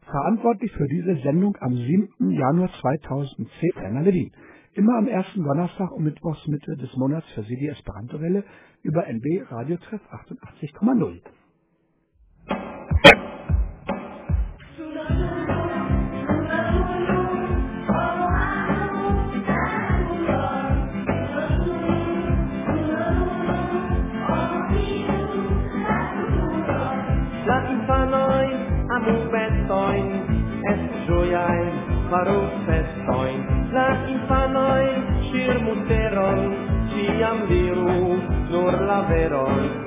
Verantwortlich für diese Sendung am 7. Januar 2010 Werner Levin. Immer am ersten Donnerstag und Mittwochs Mitte des Monats für Sie die Esperanto-Welle über NB Radio Treff 88,0. La infanoi amubetoin es gioiai farò festoin. La infanoi shirmuteron ciam diru nur la veron.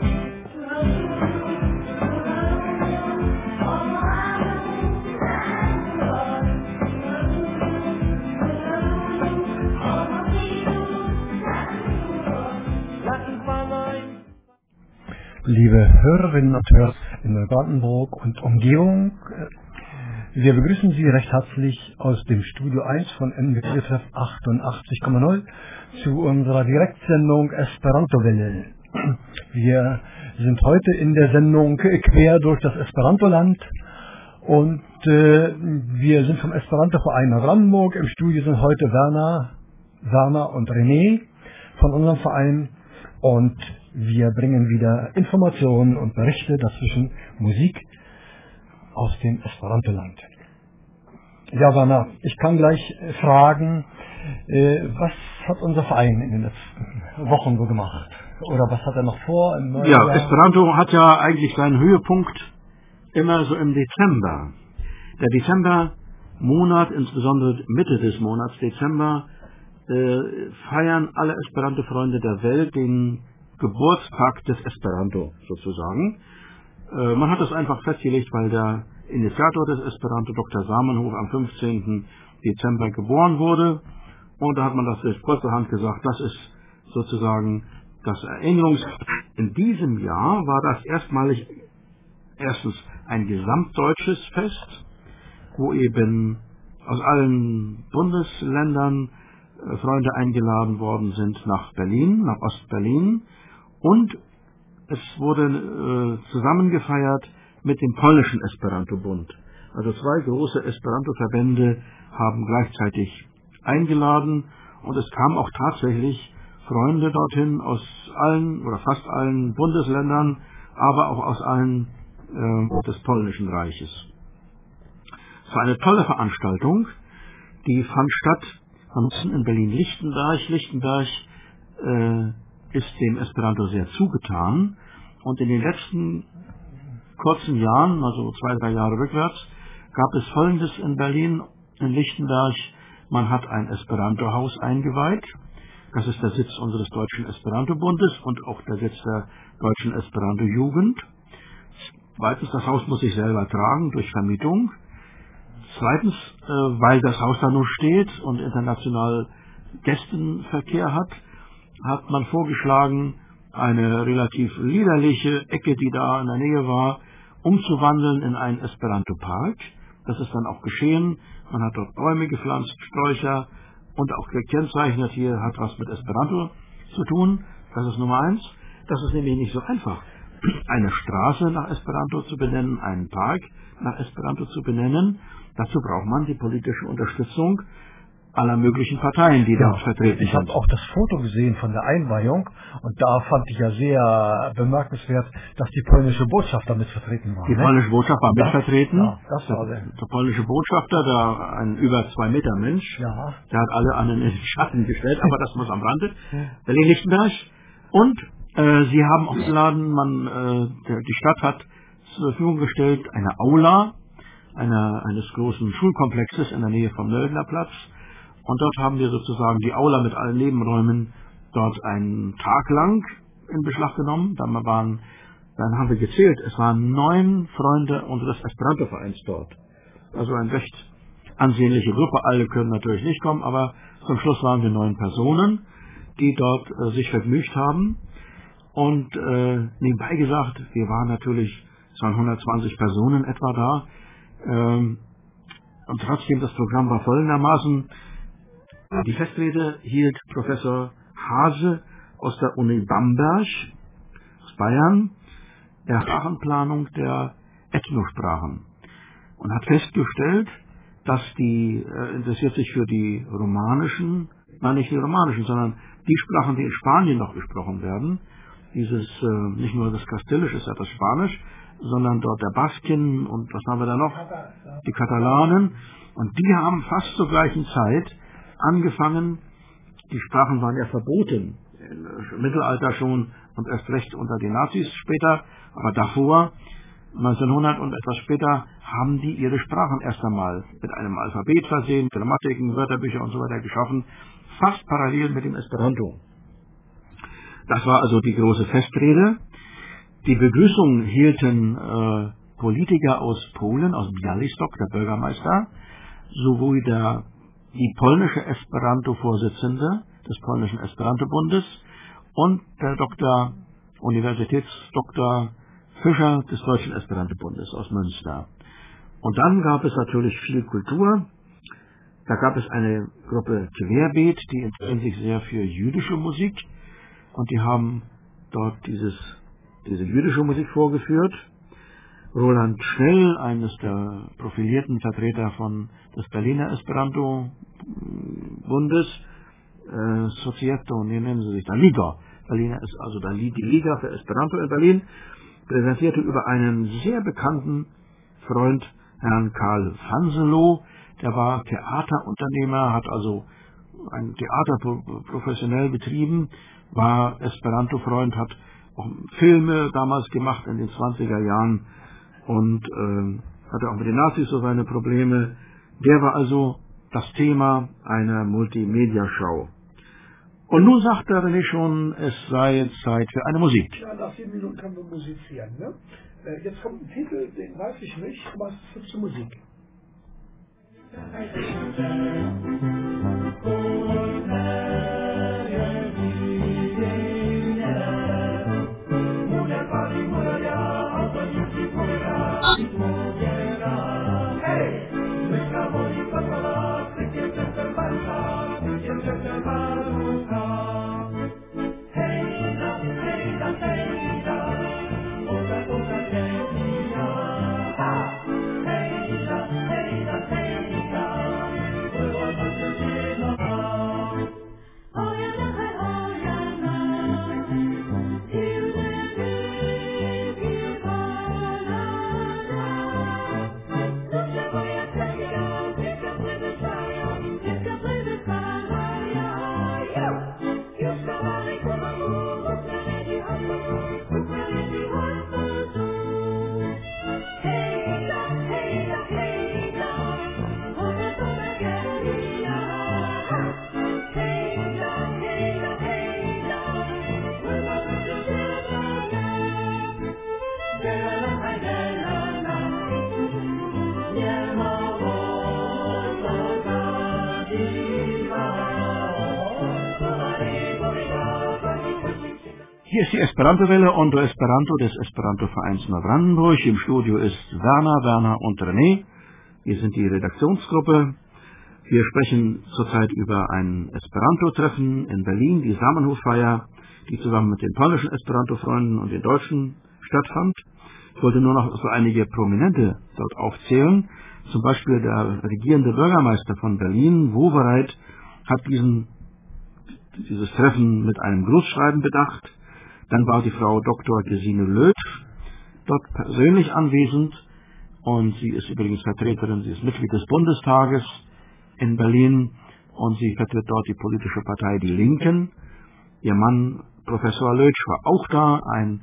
Liebe Hörerinnen und Hörer in Neubrandenburg und Umgebung, wir begrüßen Sie recht herzlich aus dem Studio 1 von NWR 88,0 zu unserer Direktsendung Esperanto-Welle. Wir sind heute in der Sendung quer durch das Esperantoland und wir sind vom Esperanto-Verein Neubrandenburg. Im Studio sind heute Werner und René von unserem Verein und wir bringen wieder Informationen und Berichte, dazwischen Musik aus dem Esperantoland. Ja, Werner, ich kann gleich fragen, was hat unser Verein in den letzten Wochen so gemacht? Oder was hat er noch vor im neuen Jahr? Esperanto hat ja eigentlich seinen Höhepunkt immer so im Dezember. Der Dezembermonat, insbesondere Mitte des Monats Dezember, feiern alle Esperanto-Freunde der Welt den Geburtstag des Esperanto sozusagen. Man hat das einfach festgelegt, weil der Initiator des Esperanto, Dr. Samenhof, am 15. Dezember geboren wurde. Und da hat man das durch kurzerhand gesagt, das ist sozusagen das In diesem Jahr war das erstens ein gesamtdeutsches Fest, wo eben aus allen Bundesländern Freunde eingeladen worden sind nach Berlin, nach Ostberlin. Und es wurde zusammen gefeiert mit dem polnischen Esperanto-Bund. Also zwei große Esperanto-Verbände haben gleichzeitig eingeladen und es kamen auch tatsächlich Freunde dorthin aus allen oder fast allen Bundesländern, aber auch aus allen des polnischen Reiches. Es war eine tolle Veranstaltung, die fand statt in Berlin-Lichtenberg. Lichtenberg ist dem Esperanto sehr zugetan und in den letzten kurzen Jahren, also 2-3 Jahre rückwärts, gab es Folgendes in Berlin, in Lichtenberg. Man hat ein Esperanto-Haus eingeweiht. Das ist der Sitz unseres Deutschen Esperanto-Bundes und auch der Sitz der Deutschen Esperanto-Jugend. Zweitens, das Haus muss sich selber tragen durch Vermietung. Zweitens, weil das Haus da nur steht und international Gästenverkehr hat man vorgeschlagen, eine relativ liederliche Ecke, die da in der Nähe war, umzuwandeln in einen Esperanto-Park. Das ist dann auch geschehen. Man hat dort Bäume gepflanzt, Sträucher und auch gekennzeichnet, hier hat was mit Esperanto zu tun. Das ist Nummer 1. Das ist nämlich nicht so einfach, eine Straße nach Esperanto zu benennen, einen Park nach Esperanto zu benennen. Dazu braucht man die politische Unterstützung aller möglichen Parteien, die dort vertreten sind. Ich habe auch das Foto gesehen von der Einweihung und da fand ich ja sehr bemerkenswert, dass die polnische Botschafter mit vertreten war. Die polnische Botschaft war mitvertreten. Ja, das war der polnische Botschafter, ein über 2 Meter Mensch, der hat alle anderen in den Schatten gestellt, aber das muss am Rande. Berlin-Lichtenberg. Und sie haben auch geladen, die Stadt hat zur Verfügung gestellt eine Aula eines großen Schulkomplexes in der Nähe vom Nöldner Platz. Und dort haben wir sozusagen die Aula mit allen Nebenräumen dort einen Tag lang in Beschlag genommen. Dann haben wir gezählt, es waren 9 Freunde unseres Esperanto-Vereins dort. Also eine recht ansehnliche Gruppe. Alle können natürlich nicht kommen, aber zum Schluss waren wir 9 Personen, die dort sich vergnügt haben. Und nebenbei gesagt, es waren 120 Personen etwa da. Und trotzdem, das Programm war folgendermaßen. Die Festrede hielt Professor Hase aus der Uni Bamberg, aus Bayern, der Sprachenplanung der Ethnosprachen. und hat festgestellt, dass interessiert sich für die romanischen, nicht die romanischen, sondern die Sprachen, die in Spanien noch gesprochen werden. Nicht nur das Kastilisch ist ja das Spanisch, sondern dort der Basken und was haben wir da noch? Die Katalanen. Und die haben fast zur gleichen Zeit angefangen, die Sprachen waren ja verboten, im Mittelalter schon und erst recht unter den Nazis später, aber davor, 1900 und etwas später, haben die ihre Sprachen erst einmal mit einem Alphabet versehen, Grammatiken, Wörterbücher und so weiter geschaffen, fast parallel mit dem Esperanto. Das war also die große Festrede. Die Begrüßung hielten Politiker aus Polen, aus Białystok, der Bürgermeister, sowohl die polnische Esperanto-Vorsitzende des polnischen Esperanto-Bundes und der Universitätsdoktor Fischer des Deutschen Esperanto-Bundes aus Münster. Und dann gab es natürlich viel Kultur. Da gab es eine Gruppe Querbeet, die interessieren sich sehr für jüdische Musik und die haben dort diese jüdische Musik vorgeführt. Roland Schnell, eines der profilierten Vertreter des Berliner Esperanto-Bundes, Societo, nennen sie sich da, Liga. Berliner ist also die Liga für Esperanto in Berlin, präsentierte über einen sehr bekannten Freund, Herrn Karl Vanselow, der war Theaterunternehmer, hat also ein Theater professionell betrieben, war Esperanto-Freund, hat auch Filme damals gemacht in den 20er Jahren und hatte auch mit den Nazis so seine Probleme. Der war also das Thema einer Multimedia-Show. Und nun sagt der René schon, es sei jetzt Zeit für eine Musik. Ja, nach 4 Minuten können wir musizieren. Ne? Jetzt kommt ein Titel, den weiß ich nicht, aber es ist zur Musik. Hier ist die Esperanto-Welle und Esperanto des Esperanto-Vereins Neubrandenburg. Im Studio ist Werner und René. Wir sind die Redaktionsgruppe. Wir sprechen zurzeit über ein Esperanto-Treffen in Berlin, die Zamenhof-Feier, die zusammen mit den polnischen Esperanto-Freunden und den Deutschen stattfand. Ich wollte nur noch so einige Prominente dort aufzählen. Zum Beispiel der regierende Bürgermeister von Berlin, Wowereit, hat dieses Treffen mit einem Grußschreiben bedacht. Dann war die Frau Dr. Gesine Lötsch dort persönlich anwesend und sie ist übrigens Vertreterin, sie ist Mitglied des Bundestages in Berlin und sie vertritt dort die politische Partei Die Linken. Ihr Mann, Professor Lötsch, war auch da, ein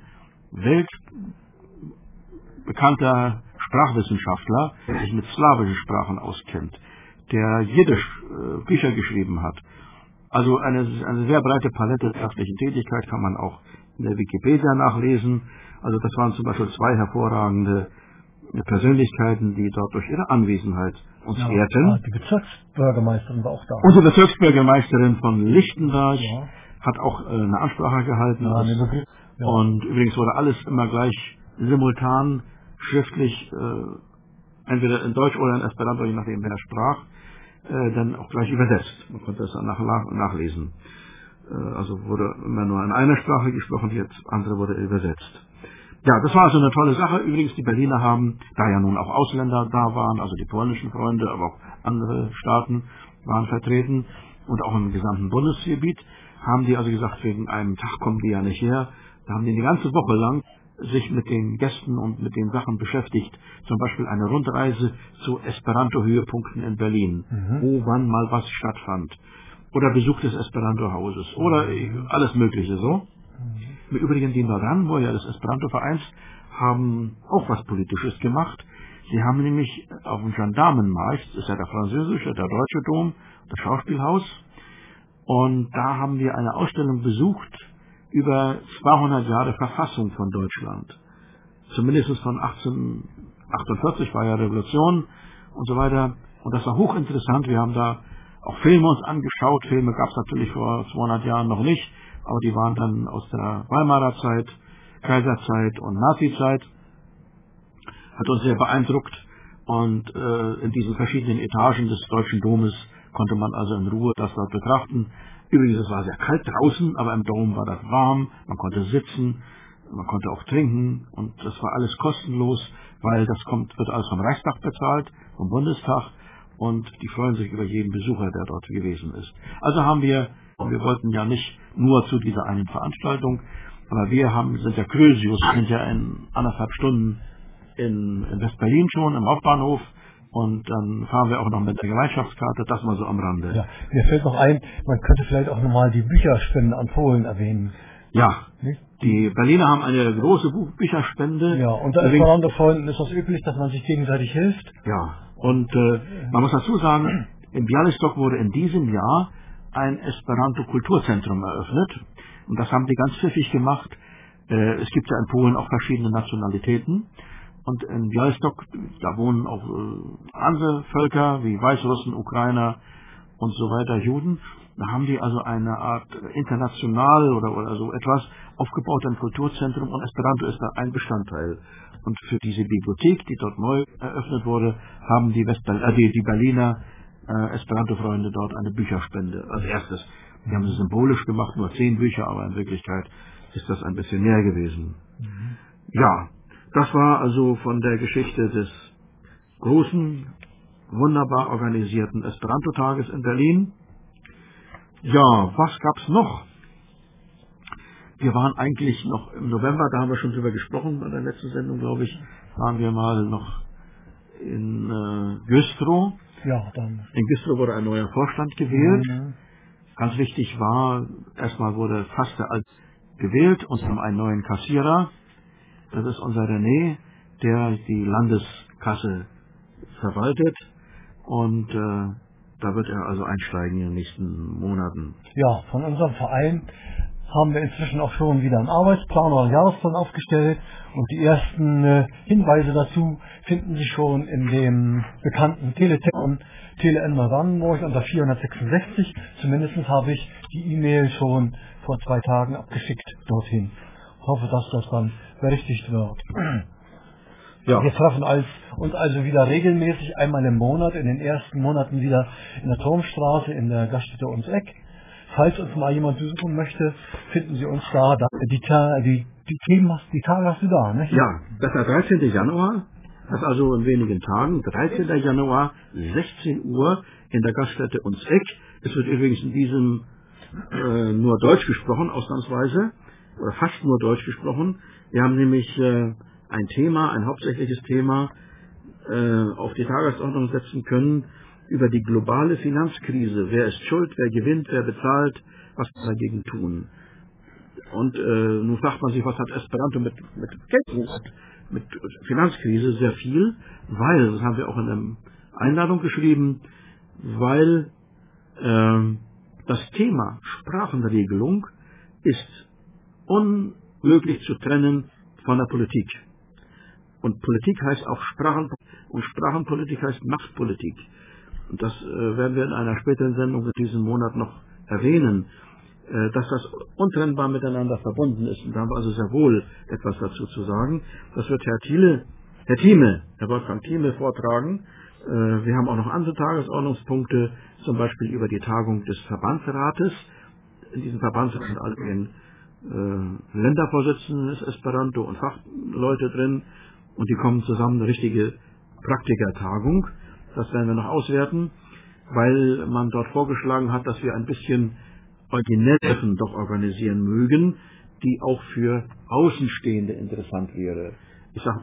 weltbekannter Sprachwissenschaftler, der sich mit slawischen Sprachen auskennt, der Jiddisch Bücher geschrieben hat. Also eine sehr breite Palette der öffentlichen Tätigkeit kann man auch in der Wikipedia nachlesen. Also das waren zum Beispiel 2 hervorragende Persönlichkeiten, die dort durch ihre Anwesenheit uns ehrten. Die Bezirksbürgermeisterin war auch da. Und die Bezirksbürgermeisterin von Lichtenberg hat auch eine Ansprache gehalten. Und übrigens wurde alles immer gleich simultan, schriftlich, entweder in Deutsch oder in Esperanto, je nachdem wer sprach, dann auch gleich übersetzt. Man konnte das dann nachlesen. Also wurde immer nur in einer Sprache gesprochen, die andere wurde übersetzt. Ja, das war also eine tolle Sache. Übrigens, die Berliner haben, da ja nun auch Ausländer da waren, also die polnischen Freunde, aber auch andere Staaten waren vertreten und auch im gesamten Bundesgebiet, haben die also gesagt, wegen einem Tag kommen die ja nicht her. Da haben die eine ganze Woche lang sich mit den Gästen und mit den Sachen beschäftigt. Zum Beispiel eine Rundreise zu Esperanto-Höhepunkten in Berlin, wo wann mal was stattfand. Oder Besuch des Esperanto-Hauses. Oder alles Mögliche so. Im Übrigen die Nordanboyer des Esperanto-Vereins haben auch was Politisches gemacht. Sie haben nämlich auf dem Gendarmenmarkt, das ist ja der französische, der deutsche Dom, das Schauspielhaus, und da haben wir eine Ausstellung besucht über 200 Jahre Verfassung von Deutschland. Zumindest von 1848 war ja Revolution und so weiter. Und das war hochinteressant. Wir haben da auch Filme uns angeschaut. Filme gab es natürlich vor 200 Jahren noch nicht, aber die waren dann aus der Weimarer Zeit, Kaiserzeit und Nazizeit. Hat uns sehr beeindruckt. Und in diesen verschiedenen Etagen des Deutschen Domes konnte man also in Ruhe das dort betrachten. Übrigens, es war sehr kalt draußen, aber im Dom war das warm. Man konnte sitzen, man konnte auch trinken und das war alles kostenlos, weil das wird alles vom Reichstag bezahlt, vom Bundestag, und die freuen sich über jeden Besucher, der dort gewesen ist. Also wir wollten ja nicht nur zu dieser einen Veranstaltung, aber sind ja Krösius, sind ja in 1,5 Stunden in West-Berlin schon, im Hauptbahnhof. Und dann fahren wir auch noch mit der Gemeinschaftskarte, das mal so am Rande. Ja, mir fällt noch ein, man könnte vielleicht auch nochmal die Bücherspende an Polen erwähnen. Ja, nicht? Die Berliner haben eine große Bücherspende. Ja, unter Esperanto-Freunden ist das üblich, dass man sich gegenseitig hilft. Ja, und man muss dazu sagen, in Białystok wurde in diesem Jahr ein Esperanto-Kulturzentrum eröffnet. Und das haben die ganz pfiffig gemacht. Es gibt ja in Polen auch verschiedene Nationalitäten. Und in Białystok, da wohnen auch andere Völker wie Weißrussen, Ukrainer und so weiter, Juden. Da haben die also eine Art international oder so etwas aufgebaut, ein Kulturzentrum, und Esperanto ist da ein Bestandteil. Und für diese Bibliothek, die dort neu eröffnet wurde, haben die Berliner Esperanto-Freunde dort eine Bücherspende als erstes. Die haben es symbolisch gemacht, nur 10 Bücher, aber in Wirklichkeit ist das ein bisschen mehr gewesen. Ja. Das war also von der Geschichte des großen, wunderbar organisierten Esperanto-Tages in Berlin. Ja, was gab's noch? Wir waren eigentlich noch im November, da haben wir schon drüber gesprochen, bei der letzten Sendung, glaube ich, waren wir mal noch in Güstrow. Ja, dann. In Güstrow wurde ein neuer Vorstand gewählt. Ganz wichtig war, erstmal wurde fast der Alte gewählt und haben einen neuen Kassierer. Das ist unser René, der die Landeskasse verwaltet, und da wird er also einsteigen in den nächsten Monaten. Ja, von unserem Verein haben wir inzwischen auch schon wieder einen Arbeitsplan oder einen Jahresplan aufgestellt, und die ersten Hinweise dazu finden Sie schon in dem bekannten Teletext und Tele-N Brandenburg unter 466. Zumindest habe ich die E-Mail schon vor 2 Tagen abgeschickt dorthin. Ich hoffe, dass das dann berichtigt wird. Ja. Wir treffen uns also wieder regelmäßig einmal im Monat, in den ersten Monaten wieder in der Turmstraße in der Gaststätte Uns Eck. Falls uns mal jemand besuchen möchte, finden Sie uns da. Die Tage hast du da, ne? Ja, das ist der 13. Januar, das ist also in wenigen Tagen, 13. Januar, 16 Uhr in der Gaststätte Uns Eck. Es wird übrigens in diesem nur Deutsch gesprochen, ausnahmsweise, oder fast nur Deutsch gesprochen. Wir haben nämlich ein hauptsächliches Thema auf die Tagesordnung setzen können über die globale Finanzkrise. Wer ist schuld, wer gewinnt, wer bezahlt, was wir dagegen tun. Und nun fragt man sich, was hat Esperanto mit Geld, mit Finanzkrise? Sehr viel, weil, das haben wir auch in der Einladung geschrieben, weil das Thema Sprachenregelung ist unmöglich zu trennen von der Politik. Und Politik heißt auch und Sprachenpolitik heißt Machtpolitik. Und das werden wir in einer späteren Sendung in diesem Monat noch erwähnen, dass das untrennbar miteinander verbunden ist. Und da haben wir also sehr wohl etwas dazu zu sagen. Das wird Herr Wolfgang Thieme vortragen. Wir haben auch noch andere Tagesordnungspunkte, zum Beispiel über die Tagung des Verbandsrates. In diesem Verbandsrat sind alle Ländervorsitzenden des Esperanto und Fachleute drin und die kommen zusammen, eine richtige Praktikertagung. Das werden wir noch auswerten, weil man dort vorgeschlagen hat, dass wir ein bisschen originelle Treffen doch organisieren mögen, die auch für Außenstehende interessant wäre. Ich sage,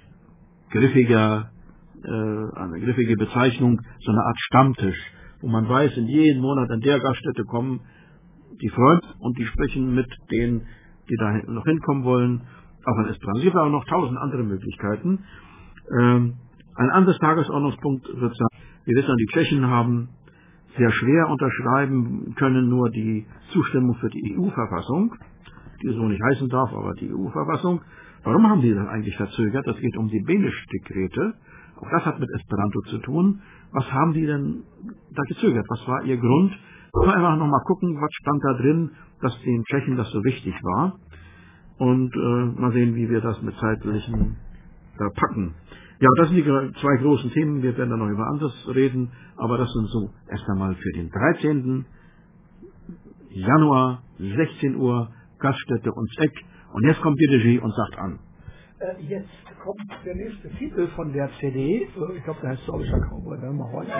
eine griffige Bezeichnung, so eine Art Stammtisch, wo man weiß, in jedem Monat an der Gaststätte kommen die Freunde und die sprechen mit denen, die da noch hinkommen wollen, auch in Esperanto. Es gibt aber noch 1000 andere Möglichkeiten. Ein anderes Tagesordnungspunkt wird sein, wir wissen, die Tschechen haben sehr schwer unterschreiben können, nur die Zustimmung für die EU-Verfassung, die so nicht heißen darf, aber die EU-Verfassung. Warum haben die das eigentlich verzögert? Das geht um die Benisch-Dekrete. Auch das hat mit Esperanto zu tun. Was haben die denn da gezögert? Was war ihr Grund? Wir wollen einfach nochmal gucken, was stand da drin, dass den Tschechen das so wichtig war. Und mal sehen, wie wir das mit zeitlichen packen. Ja, das sind die zwei großen Themen. Wir werden dann noch über anderes reden. Aber das sind so erst einmal für den 13. Januar, 16 Uhr, Gaststätte ums Eck. Und jetzt kommt die Regie und sagt an. Jetzt kommt der nächste Titel von der CD. Ich glaube, der heißt Sorbischer Cowboy. Werden wir heute.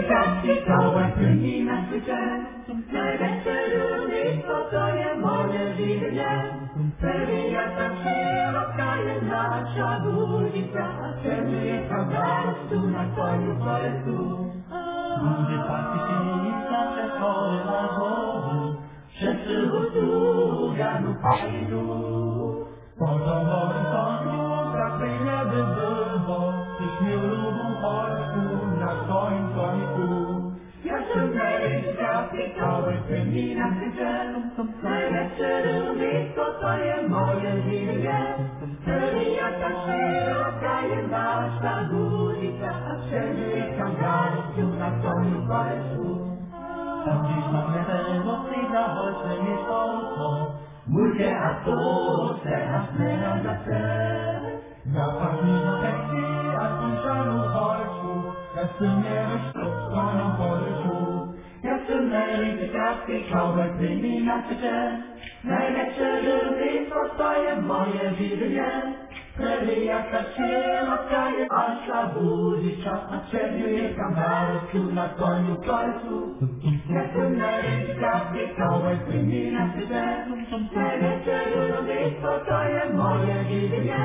Mulher a todos, terras plenas da terra. Na família sexy, a puxar no rosto. Essa mulher só não pode ju. Essa mulher de café, cowboy, menina que tem. Na letra de história, moja vida. Prelia tačela, kaje, ašla budiča, a červije kamaro, tu na konju kolcu. Ja sam café, cowboy, menina que tem. Na letra de história, moja vida.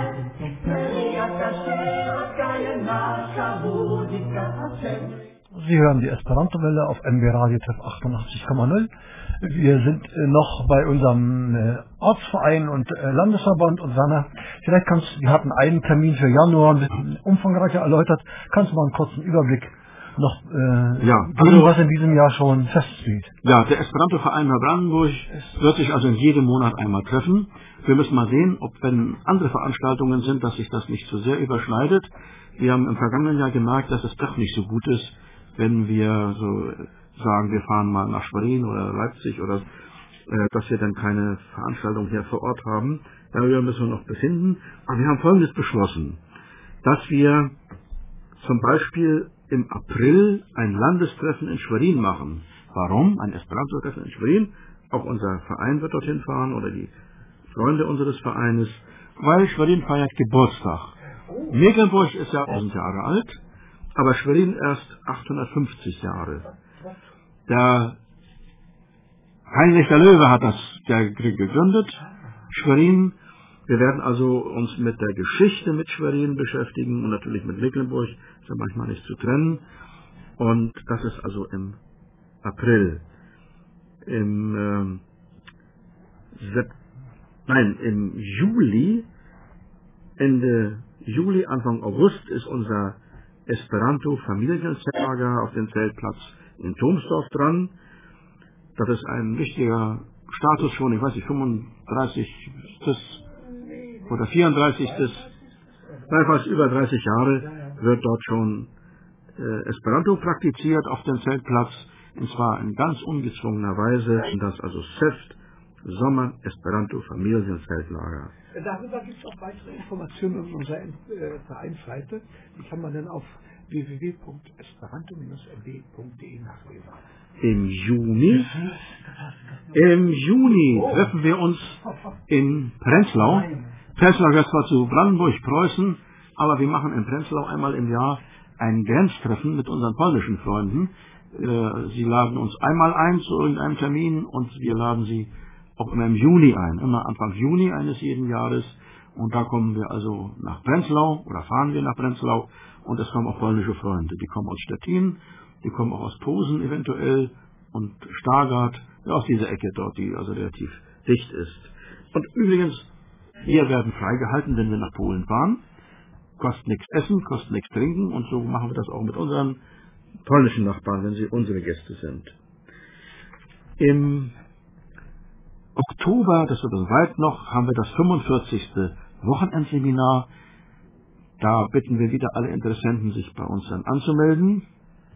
Prelia tačela, kaje, ašla budiča, a červije. Sie hören die Esperanto-Welle auf MB Radio Treff 88,0. Wir sind noch bei unserem Ortsverein und Landesverband und Werner, wir hatten einen Termin für Januar, ein bisschen umfangreicher erläutert. Kannst du mal einen kurzen Überblick noch geben, was in diesem Jahr schon feststeht? Ja, der Esperanto-Verein Neubrandenburg wird sich also in jedem Monat einmal treffen. Wir müssen mal sehen, ob wenn andere Veranstaltungen sind, dass sich das nicht zu sehr überschneidet. Wir haben im vergangenen Jahr gemerkt, dass es doch nicht so gut ist, wenn wir so sagen, wir fahren mal nach Schwerin oder Leipzig oder dass wir dann keine Veranstaltung hier vor Ort haben. Darüber müssen wir noch befinden. Aber wir haben Folgendes beschlossen, dass wir zum Beispiel im April ein Landestreffen in Schwerin machen. Warum? Ein Esperanto-Treffen in Schwerin. Auch unser Verein wird dorthin fahren oder die Freunde unseres Vereines, weil Schwerin feiert Geburtstag. Mecklenburg ist ja 1000 Jahre alt, aber Schwerin erst 850 Jahre. Der Heinrich der Löwe hat das gegründet, Schwerin. Wir werden also uns mit der Geschichte mit Schwerin beschäftigen und natürlich mit Mecklenburg, ist ja manchmal nicht zu trennen. Und das ist also im April. Im Juli, Ende Juli, Anfang August ist unser Esperanto-Familienzeltlager auf dem Zeltplatz in Thomsdorf dran. Das ist ein wichtiger Status schon, ich weiß nicht, 35. oder 34. Fast über 30 Jahre wird dort schon Esperanto praktiziert auf dem Zeltplatz, und zwar in ganz ungezwungener Weise, das also SEFT, Sommer Esperanto Familienzeltlager. Darüber gibt es auch weitere Informationen auf unserer Vereinsseite. Die kann man dann auf www.esperanto-nb.de nachlesen. Im Juni treffen wir uns in Prenzlau. Prenzlau gehört zwar zu Brandenburg, Preußen, aber wir machen in Prenzlau einmal im Jahr ein Grenztreffen mit unseren polnischen Freunden. Sie laden uns einmal ein zu irgendeinem Termin und wir laden sie auch immer im Juni ein, immer Anfang Juni eines jeden Jahres. Und da kommen wir also nach Prenzlau oder fahren wir nach Prenzlau und es kommen auch polnische Freunde. Die kommen aus Stettin, die kommen auch aus Posen eventuell und Stargard, ja, aus dieser Ecke dort, die also relativ dicht ist. Und übrigens, wir werden freigehalten, wenn wir nach Polen fahren. Kostet nichts essen, kostet nichts trinken und so machen wir das auch mit unseren polnischen Nachbarn, wenn sie unsere Gäste sind. Im Oktober, das wird also weit noch, haben wir das 45. Wochenendseminar. Da bitten wir wieder alle Interessenten, sich bei uns dann anzumelden.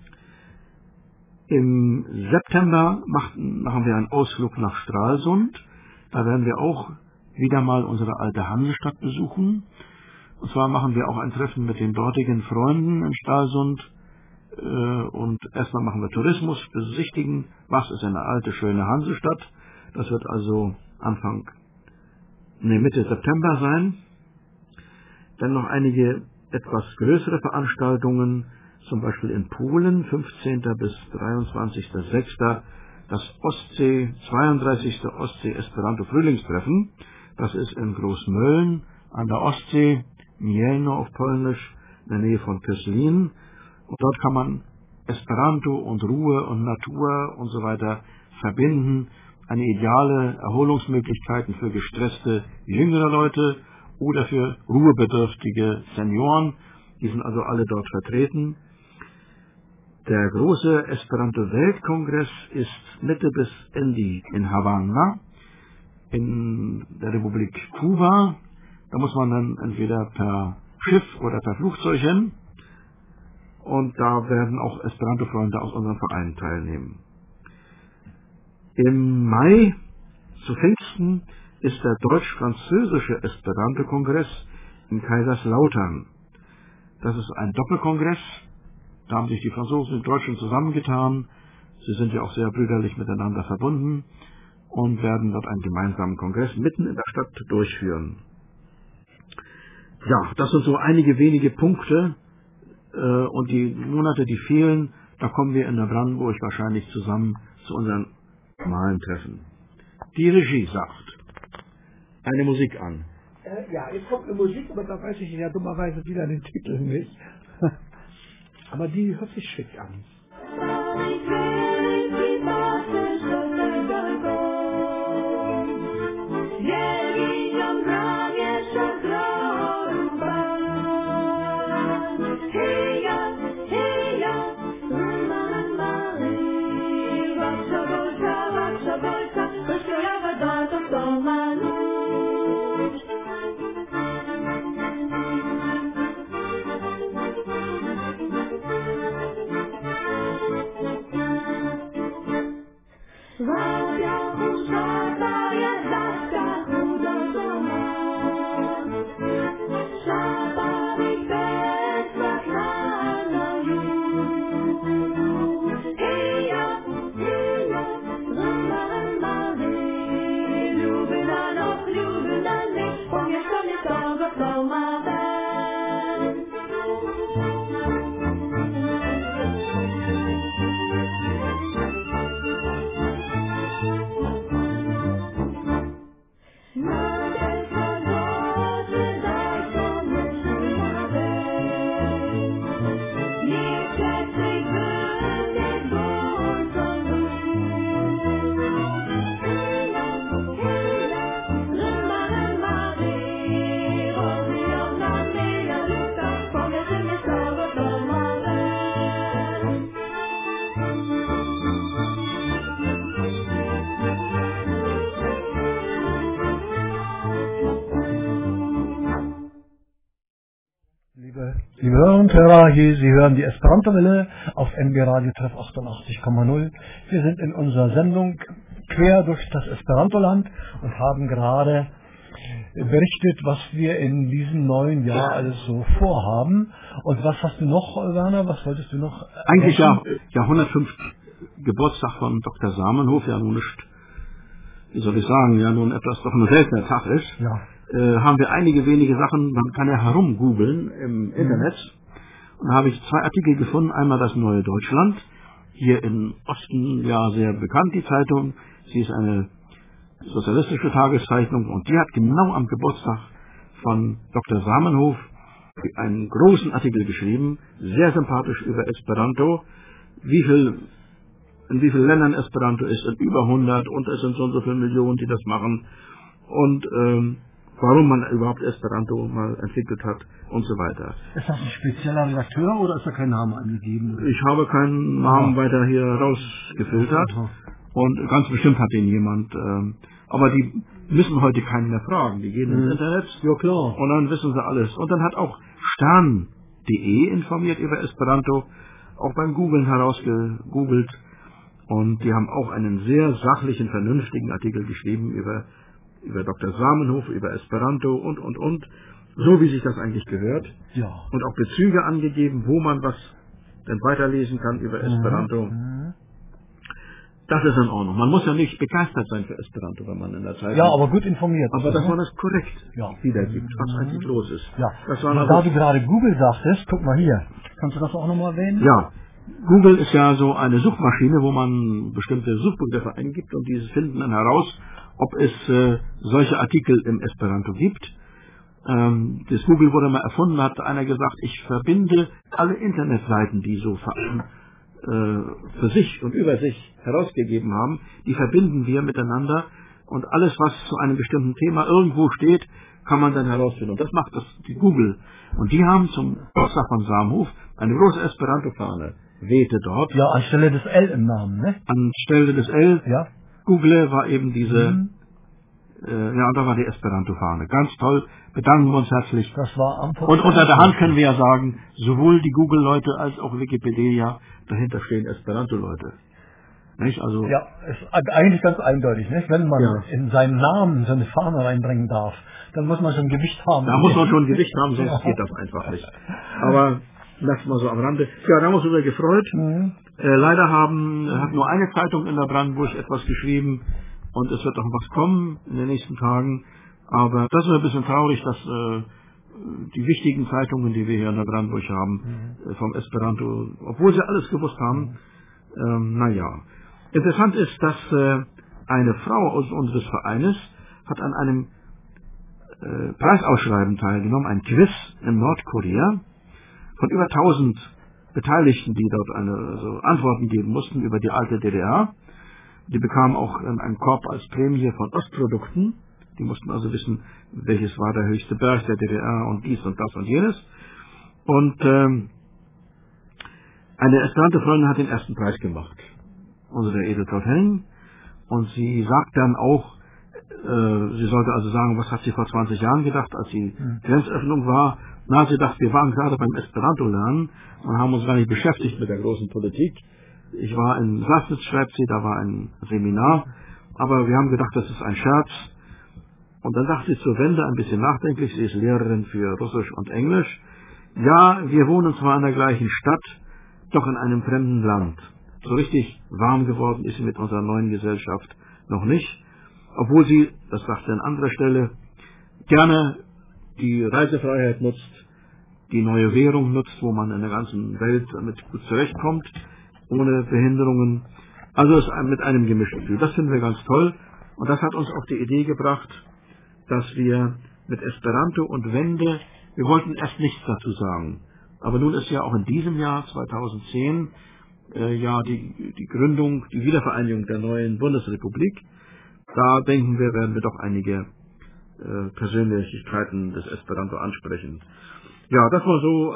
Im September machen wir einen Ausflug nach Stralsund. Da werden wir auch wieder mal unsere alte Hansestadt besuchen. Und zwar machen wir auch ein Treffen mit den dortigen Freunden in Stralsund. Und erstmal machen wir Tourismus, besichtigen, was ist eine alte, schöne Hansestadt. Das wird also Mitte September sein. Dann noch einige etwas größere Veranstaltungen, zum Beispiel in Polen, 15. bis 23.06. das 32. Ostsee Esperanto Frühlingstreffen. Das ist in Großmölln an der Ostsee, Mielno auf Polnisch, in der Nähe von Köslin. Und dort kann man Esperanto und Ruhe und Natur und so weiter verbinden. Eine ideale Erholungsmöglichkeiten für gestresste jüngere Leute oder für ruhebedürftige Senioren. Die sind also alle dort vertreten. Der große Esperanto-Weltkongress ist Mitte bis Ende in Havanna, in der Republik Kuba. Da muss man dann entweder per Schiff oder per Flugzeug hin. Und da werden auch Esperanto-Freunde aus unserem Verein teilnehmen. Im Mai zu Pfingsten ist der deutsch-französische Esperanto-Kongress in Kaiserslautern. Das ist ein Doppelkongress. Da haben sich die Franzosen und Deutschen zusammengetan. Sie sind ja auch sehr brüderlich miteinander verbunden und werden dort einen gemeinsamen Kongress mitten in der Stadt durchführen. Ja, das sind so einige wenige Punkte. Und die Monate, die fehlen, da kommen wir in der Brandenburg wahrscheinlich zusammen zu unseren normalen Treffen. Die Regie sagt eine Musik an. Ja, jetzt kommt eine Musik, aber da weiß ich ja dummerweise wieder den Titel nicht. Aber die hört sich schick an. Liebe Hörer und Hörer, hier, Sie hören die Esperanto-Welle auf NB Radio Treff 88,0. Wir sind in unserer Sendung quer durch das Esperantoland und haben gerade berichtet, was wir in diesem neuen Jahr alles so vorhaben. Und was hast du noch, Werner? Was wolltest du noch? Eigentlich ja 105. Geburtstag von Dr. Samenhof, ja nun nicht, wie soll ich sagen, ja nun etwas doch ein seltener Tag ist, haben wir einige wenige Sachen, man kann ja herumgoogeln im Internet. Und da habe ich 2 Artikel gefunden, einmal das Neue Deutschland, hier im Osten ja sehr bekannt, die Zeitung. Sie ist eine sozialistische Tageszeitung und die hat genau am Geburtstag von Dr. Samenhof einen großen Artikel geschrieben, sehr sympathisch über Esperanto, in wie vielen Ländern Esperanto ist, in über 100 und es sind so und so viele Millionen, die das machen und warum man überhaupt Esperanto mal entwickelt hat und so weiter. Ist das ein spezieller Redakteur oder ist da kein Name angegeben? Ich habe keinen Namen weiter hier rausgefiltert und ganz bestimmt hat ihn jemand, aber die müssen heute keinen mehr fragen, die gehen ins Internet und dann wissen sie alles. Und dann hat auch Stern.de informiert über Esperanto, auch beim Googlen herausgegoogelt und die haben auch einen sehr sachlichen, vernünftigen Artikel geschrieben über Dr. Samenhof, über Esperanto und, so wie sich das eigentlich gehört. Ja. Und auch Bezüge angegeben, wo man was denn weiterlesen kann über Esperanto. Das ist in Ordnung. Man muss ja nicht begeistert sein für Esperanto, wenn man in der Zeit... Ja, aber gut informiert. Aber dass man es korrekt wiedergibt, was eigentlich los ist. Ja. Das war da du gerade Google sagtest, guck mal hier. Kannst du das auch nochmal erwähnen? Ja. Google ist ja so eine Suchmaschine, wo man bestimmte Suchbegriffe eingibt und diese finden dann heraus, ob es solche Artikel im Esperanto gibt. Das Google wurde mal erfunden, hat einer gesagt, ich verbinde alle Internetseiten, die so für sich und über sich herausgegeben haben, die verbinden wir miteinander und alles, was zu einem bestimmten Thema irgendwo steht, kann man dann herausfinden. Und das macht die Google. Und die haben zum Geburtstag von Samenhof eine große Esperanto-Fahne, wehte dort. Ja, anstelle des L im Namen, ne? Anstelle des L. Ja. Google war eben diese, und da war die Esperanto-Fahne. Ganz toll, bedanken wir uns herzlich. Das war am Und unter der Hand können wir ja sagen, sowohl die Google-Leute als auch Wikipedia, dahinter stehen Esperanto-Leute. Nicht? Also, ja, ist eigentlich ganz eindeutig, nicht? Wenn man in seinen Namen so eine Fahne reinbringen darf, dann muss man schon Gewicht haben. Da muss man schon Gewicht haben, sonst geht das einfach nicht. Aber lass mal so am Rande. Ja, da haben wir uns über gefreut. Leider hat nur eine Zeitung in der Brandenburg etwas geschrieben und es wird noch was kommen in den nächsten Tagen. Aber das ist ein bisschen traurig, dass die wichtigen Zeitungen, die wir hier in der Brandenburg haben, vom Esperanto, obwohl sie alles gewusst haben, Interessant ist, dass eine Frau aus unseres Vereines hat an einem Preisausschreiben teilgenommen, ein Quiz in Nordkorea von über 1000 Beteiligten, die dort Antworten geben mussten über die alte DDR. Die bekamen auch einen Korb als Prämie von Ostprodukten. Die mussten also wissen, welches war der höchste Berg der DDR und dies und das und jenes. Und eine Esperanto-Freundin hat den ersten Preis gemacht, unsere Edeltraut Helm. Und sie sagt dann auch, sie sollte also sagen, was hat sie vor 20 Jahren gedacht, als die Grenzöffnung war. Na, sie dachte, wir waren gerade beim Esperanto-Lernen und haben uns gar nicht beschäftigt mit der großen Politik. Ich war in Sassnitz, schreibt sie, da war ein Seminar, aber wir haben gedacht, das ist ein Scherz. Und dann dachte sie zur Wende ein bisschen nachdenklich, sie ist Lehrerin für Russisch und Englisch. Ja, wir wohnen zwar in der gleichen Stadt, doch in einem fremden Land. So richtig warm geworden ist sie mit unserer neuen Gesellschaft noch nicht, obwohl sie, das sagt sie an anderer Stelle, gerne die Reisefreiheit nutzt, die neue Währung nutzt, wo man in der ganzen Welt damit gut zurechtkommt, ohne Behinderungen. Also es ist mit einem gemischten Gefühl. Das finden wir ganz toll und das hat uns auf die Idee gebracht, dass wir mit Esperanto und Wende, wir wollten erst nichts dazu sagen. Aber nun ist ja auch in diesem Jahr 2010 die Gründung, die Wiedervereinigung der neuen Bundesrepublik. Da denken wir, werden wir doch einige Persönlichkeiten des Esperanto ansprechen. Ja, das war so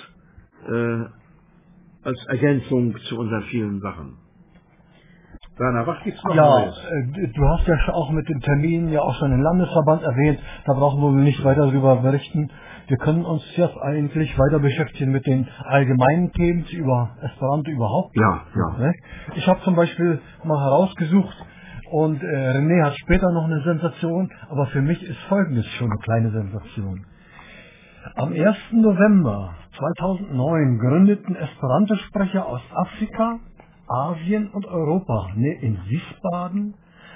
als Ergänzung zu unseren vielen Sachen. Werner, was gibt's noch Neues? Du hast ja auch mit den Terminen ja auch schon den Landesverband erwähnt, da brauchen wir nicht weiter darüber berichten. Wir können uns jetzt eigentlich weiter beschäftigen mit den allgemeinen Themen über Esperanto überhaupt. Ja. Ich habe zum Beispiel mal herausgesucht, Und René hat später noch eine Sensation, aber für mich ist Folgendes schon eine kleine Sensation. Am 1. November 2009 gründeten Esperanto-Sprecher aus Afrika, Asien und Europa in Wiesbaden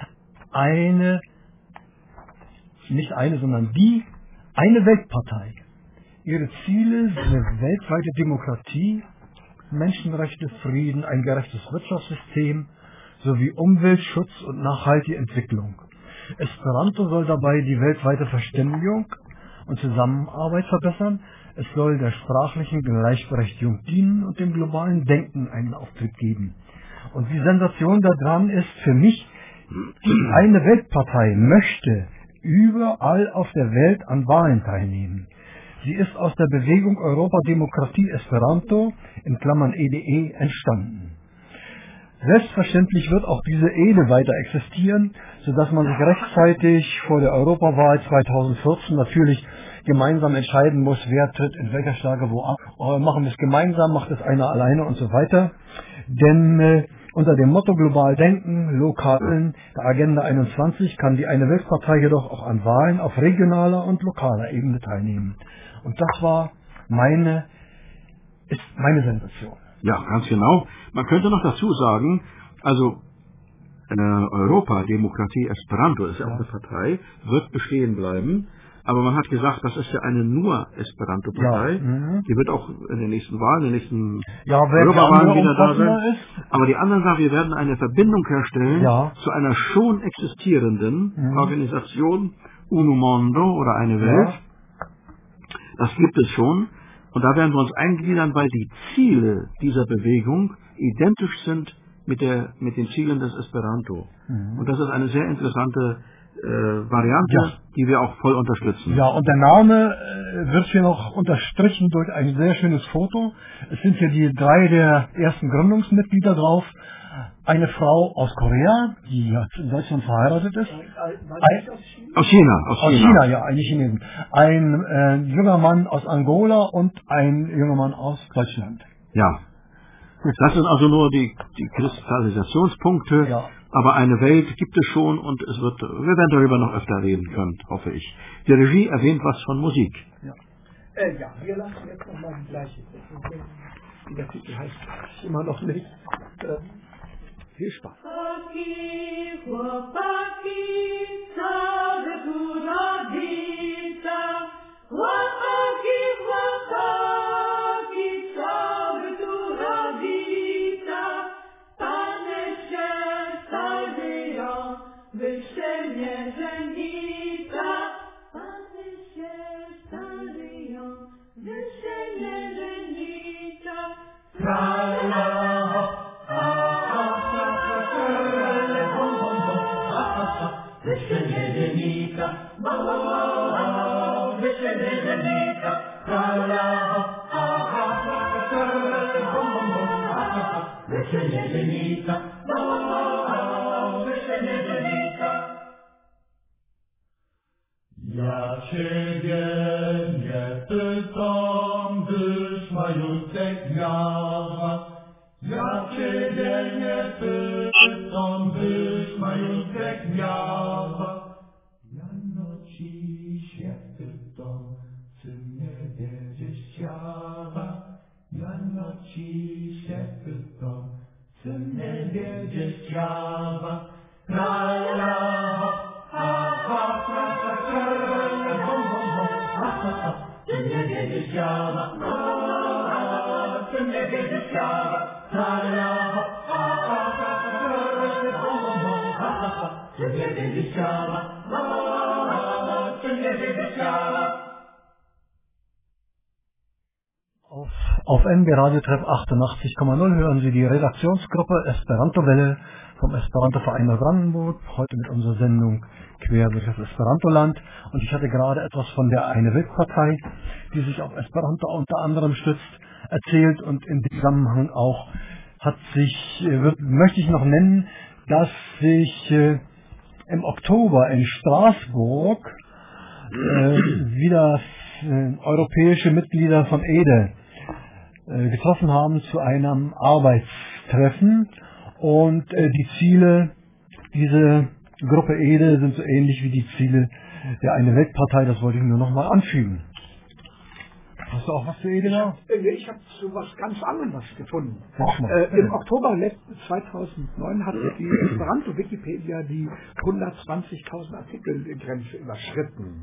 eine Weltpartei. Ihre Ziele sind eine weltweite Demokratie, Menschenrechte, Frieden, ein gerechtes Wirtschaftssystem sowie Umweltschutz und nachhaltige Entwicklung. Esperanto soll dabei die weltweite Verständigung und Zusammenarbeit verbessern. Es soll der sprachlichen Gleichberechtigung dienen und dem globalen Denken einen Auftritt geben. Und die Sensation daran ist für mich, eine Weltpartei möchte überall auf der Welt an Wahlen teilnehmen. Sie ist aus der Bewegung Europa Demokratie Esperanto in Klammern EDE entstanden. Selbstverständlich wird auch diese EDE weiter existieren, sodass man sich rechtzeitig vor der Europawahl 2014 natürlich gemeinsam entscheiden muss, wer tritt in welcher Stärke wo ab. Machen wir es gemeinsam, macht es einer alleine und so weiter. Denn unter dem Motto global denken, lokal, der Agenda 21, kann die eine Weltpartei jedoch auch an Wahlen auf regionaler und lokaler Ebene teilnehmen. Und das war meine Sensation. Ja, ganz genau. Man könnte noch dazu sagen, also Europa, Demokratie, Esperanto ist ja auch eine Partei, wird bestehen bleiben. Aber man hat gesagt, das ist ja eine nur Esperanto-Partei. Ja, die wird auch in den nächsten Wahlen, in den nächsten Europawahlen wieder da sein. Aber die anderen sagen, wir werden eine Verbindung herstellen zu einer schon existierenden Organisation, Uno Mondo oder eine Welt. Ja. Das gibt es schon. Und da werden wir uns eingliedern, weil die Ziele dieser Bewegung identisch sind mit den Zielen des Esperanto. Und das ist eine sehr interessante Variante, die wir auch voll unterstützen. Ja, und der Name wird hier noch unterstrichen durch ein sehr schönes Foto. Es sind hier die 3 der ersten Gründungsmitglieder drauf. Eine Frau aus Korea, die in Deutschland verheiratet ist. Aus China. Aus China, ja, eine Chinesin. Ein junger Mann aus Angola und ein junger Mann aus Deutschland. Ja. Das sind also nur die Kristallisationspunkte. Ja. Aber eine Welt gibt es schon und wir werden darüber noch öfter reden können, hoffe ich. Die Regie erwähnt was von Musik. Ja, wir lassen jetzt nochmal die gleiche. Wie der Titel heißt, immer noch nicht. Viel Spaß. Ja ciebie nie pytam, gdyż majutek miała. Ja ciebie nie pytam, gdyż majutek miała. Jano ci się pytam, czy mnie wiedzieć chciała. Jano ci się pytam, czy mnie wiedzieć chciała. La la ha ha ha ty mnie wiedzieć chciała, ty mnie wiedzieć chciała, ty mnie wiedzieć chciała, ty mnie wiedzieć chciała. Auf NB Radio Treff 88,0 hören Sie die Redaktionsgruppe Esperanto-Welle vom Esperanto-Verein Neubrandenburg, heute mit unserer Sendung Quer durch das Esperantoland. Und ich hatte gerade etwas von der Eine Weltpartei, die sich auf Esperanto unter anderem stützt, erzählt. Und in dem Zusammenhang auch möchte ich noch nennen, dass sich im Oktober in Straßburg wieder europäische Mitglieder von EDE getroffen haben zu einem Arbeitstreffen und die Ziele Diese Gruppe Ede sind so ähnlich wie die Ziele der Eine Weltpartei, das wollte ich nur noch mal anfügen. Hast du auch was zu Ede da? Ich habe so was ganz anderes gefunden. Mal. Im Oktober 2009 hat die Esperanto-Wikipedia die 120.000 Artikelgrenze überschritten.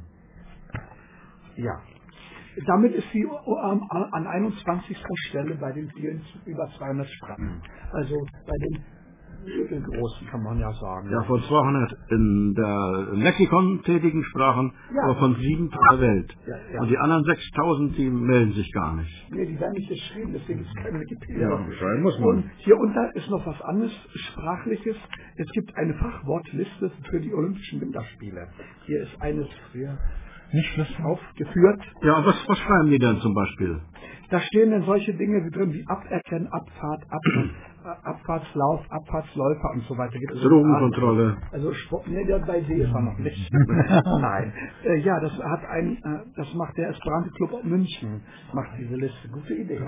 Ja. Damit ist sie an 21. Stelle bei den vielen über 200 Sprachen. Also bei den mittelgroßen kann man ja sagen. Ja, von 200 in der Lexikon tätigen Sprachen, Ja. aber von 7 der Welt. Ja. Und die anderen 6.000, die melden sich gar nicht. Nee, die werden nicht geschrieben, deswegen ist keine Wikipedia. Ja, schreiben muss man. Und hier unter ist noch was anderes Sprachliches. Es gibt eine Fachwortliste für die Olympischen Winterspiele. Hier ist eines für Nicht schlimm. aufgeführt. Ja, was schreiben die denn zum Beispiel? Da stehen dann solche Dinge wie drin wie Aberkennen, Abfahrt, Abfahrtslauf, Abfahrtsläufer und so weiter. Gibt es Drogenkontrolle. Also bei D ist er noch nicht. Nein. Ja, das macht der Esperanto Club München. Macht diese Liste. Gute Idee.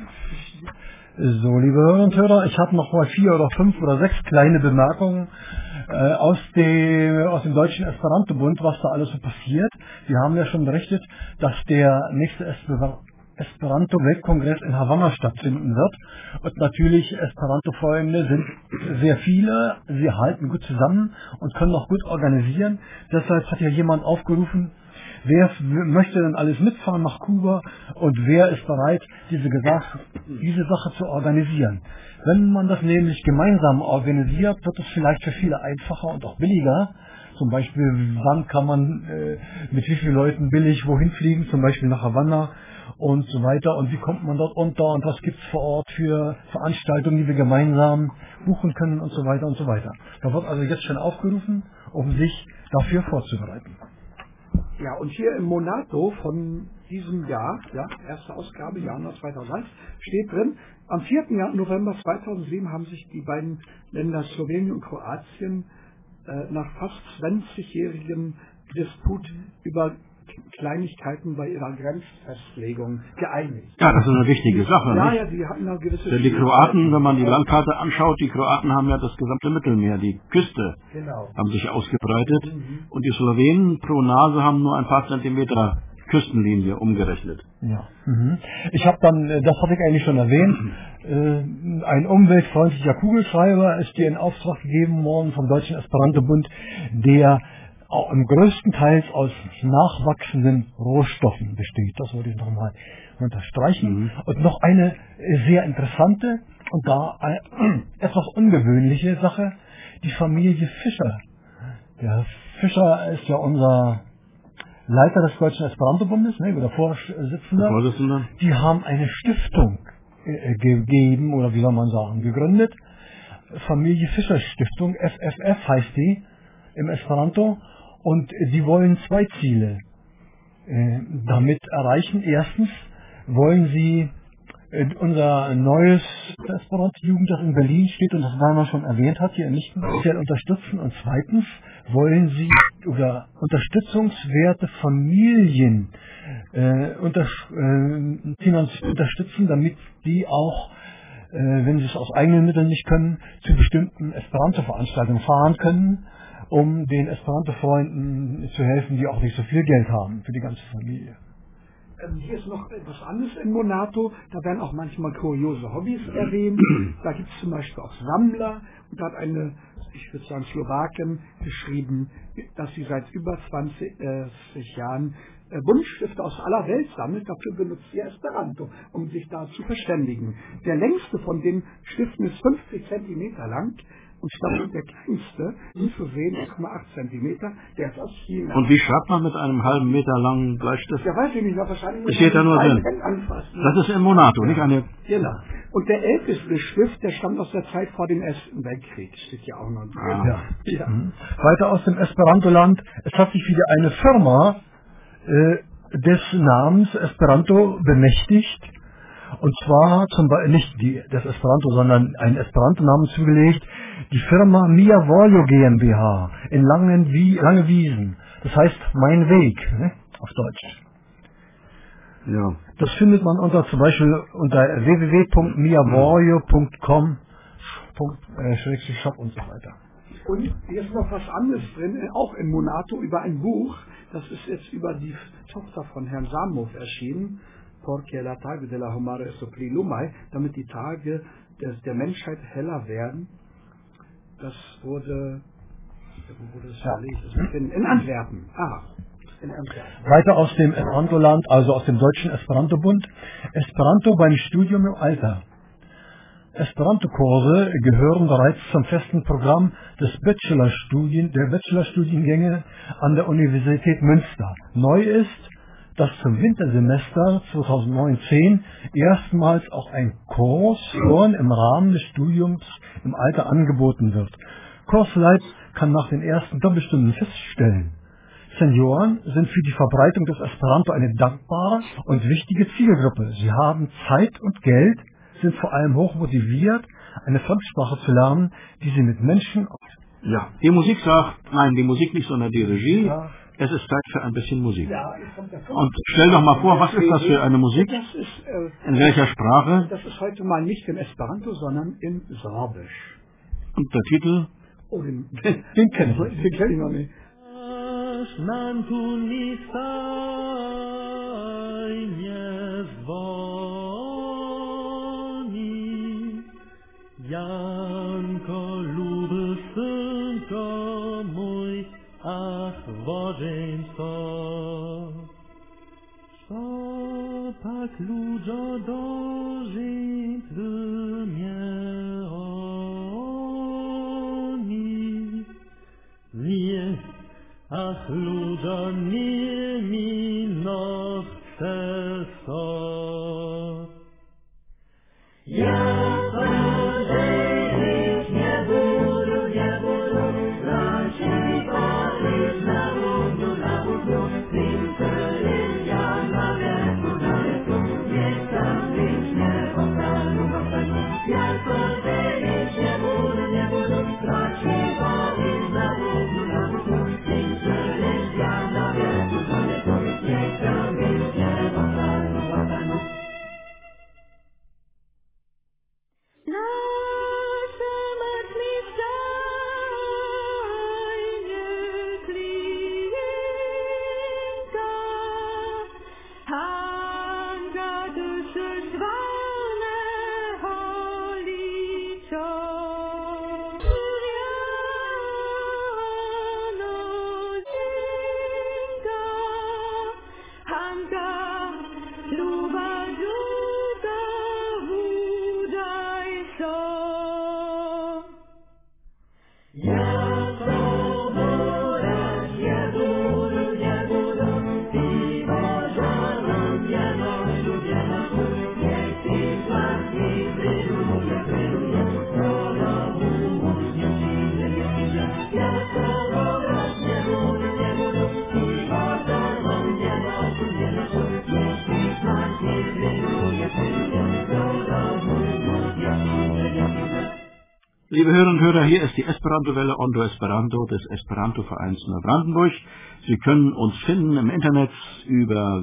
So, liebe Hörer und Hörer, ich habe noch mal 4 oder 5 oder 6 kleine Bemerkungen aus dem Deutschen Esperanto-Bund, was da alles so passiert. Wir haben ja schon berichtet, dass der nächste Esperanto-Weltkongress in Havanna stattfinden wird. Und natürlich, Esperanto-Freunde sind sehr viele, sie halten gut zusammen und können auch gut organisieren. Deshalb hat ja jemand aufgerufen, wer möchte denn alles mitfahren nach Kuba und wer ist bereit, diese Sache zu organisieren. Wenn man das nämlich gemeinsam organisiert, wird es vielleicht für viele einfacher und auch billiger. Zum Beispiel, wann kann man mit wie vielen Leuten billig wohin fliegen, zum Beispiel nach Havanna und so weiter. Und wie kommt man dort unter und was gibt es vor Ort für Veranstaltungen, die wir gemeinsam buchen können und so weiter und so weiter. Da wird also jetzt schon aufgerufen, um sich dafür vorzubereiten. Ja, und hier im Monato von diesem Jahr, ja, erste Ausgabe, Januar 2001, steht drin, am 4. November 2007 haben sich die beiden Länder Slowenien und Kroatien nach fast 20-jährigem Disput über Kleinigkeiten bei ihrer Grenzfestlegung geeinigt. Ja, das ist eine wichtige Sache, Ja, nicht? ja, die hatten da gewisse... Denn die Kroaten, wenn man die Landkarte anschaut, die Kroaten haben ja das gesamte Mittelmeer, die Küste, Genau. haben sich ausgebreitet. Und die Slowenen pro Nase haben nur ein paar Zentimeter Küstenlinie umgerechnet. Ja. Ich habe dann, das hatte ich eigentlich schon erwähnt, ein umweltfreundlicher Kugelschreiber ist dir in Auftrag gegeben worden vom Deutschen Esperanto-Bund, der auch im größten Teil aus nachwachsenden Rohstoffen besteht. Das wollte ich nochmal unterstreichen. Und noch eine sehr interessante und da etwas ungewöhnliche Sache, die Familie Fischer. Der Fischer ist ja unser Leiter des Deutschen Esperanto-Bundes, oder Vorsitzender. Die haben eine Stiftung gegeben, oder wie soll man sagen, gegründet. Familie Fischer Stiftung, FFF heißt die im Esperanto. Und die wollen 2 Ziele damit erreichen. Erstens wollen sie unser neues Esperanto-Jugend, das in Berlin steht und das Werner schon erwähnt hat, hier in Lichtenberg unterstützen. Und zweitens wollen sie oder unterstützungswerte Familien unterstützen, damit die auch, wenn sie es aus eigenen Mitteln nicht können, zu bestimmten Esperanto-Veranstaltungen fahren können, um den Esperanto-Freunden zu helfen, die auch nicht so viel Geld haben für die ganze Familie. Hier ist noch etwas anderes in Monato, da werden auch manchmal kuriose Hobbys erwähnt. Da gibt es zum Beispiel auch Sammler und da hat eine, ich würde sagen Slowakin, geschrieben, dass sie seit über 20 Jahren Buntstifte aus aller Welt sammelt, dafür benutzt sie Esperanto, um sich da zu verständigen. Der längste von den Stiften ist 50 Zentimeter lang. Und der kleinste, nicht zu sehen, 1,8 Zentimeter, der ist aus China. Und wie schreibt man mit einem halben Meter langen Bleistift? Ja, weiß ich nicht, wahrscheinlich muss steht da nur drin. Anfassen. Das ist im Monato, nicht eine... Genau. Und der älteste Stift, der stammt aus der Zeit vor dem Ersten Weltkrieg, steht ja auch noch drin. Ja. Weiter aus dem Esperanto-Land, es hat sich wieder eine Firma des Namens Esperanto bemächtigt. Und zwar zum Beispiel nicht das Esperanto, sondern einen Esperanto-Namen zugelegt, die Firma Mia Volio GmbH in Langewiesen. Das heißt Mein Weg, auf Deutsch. Ja. Das findet man zum Beispiel unter www.miavolio.com/shop und so weiter. Und hier ist noch was anderes drin, auch in Monato, über ein Buch, das ist jetzt über die Tochter von Herrn Samhof erschienen, Porque la Tage de la Homare Sopri Lumai, damit die Tage der Menschheit heller werden. Das wurde, wo wurde das verlegt? In Antwerpen. In Antwerpen. Weiter aus dem Esperanto-Land, also aus dem Deutschen Esperanto-Bund. Esperanto beim Studium im Alter. Esperanto-Kurse gehören bereits zum festen Programm der Bachelorstudiengänge an der Universität Münster. Neu ist, dass zum Wintersemester 2009/10 erstmals auch ein Kurs schon im Rahmen des Studiums im Alter angeboten wird. Kursleit kann nach den ersten Doppelstunden feststellen: Senioren sind für die Verbreitung des Esperanto eine dankbare und wichtige Zielgruppe. Sie haben Zeit und Geld, sind vor allem hoch motiviert, eine Fremdsprache zu lernen, die sie mit Menschen... Ja, die Musik sagt, nein, die Musik nicht, sondern die Regie. Ja. Es ist Zeit für ein bisschen Musik. Ja, und stell doch mal vor, was ist das für eine Musik? Das ist, in welcher Sprache? Das ist heute mal nicht in Esperanto, sondern in Sorbisch. Und der Titel? Oh, den kenn ich noch nicht. Janko luby synko mój, ach wożeństwo. Co tak ludzo dożyć mnie oni? Nie, ach ludzo nie mi no chce so. Ja Liebe Hörerinnen und Hörer, hier ist die Esperanto-Welle Ondo Esperanto des Esperanto-Vereins Neubrandenburg. Sie können uns finden im Internet über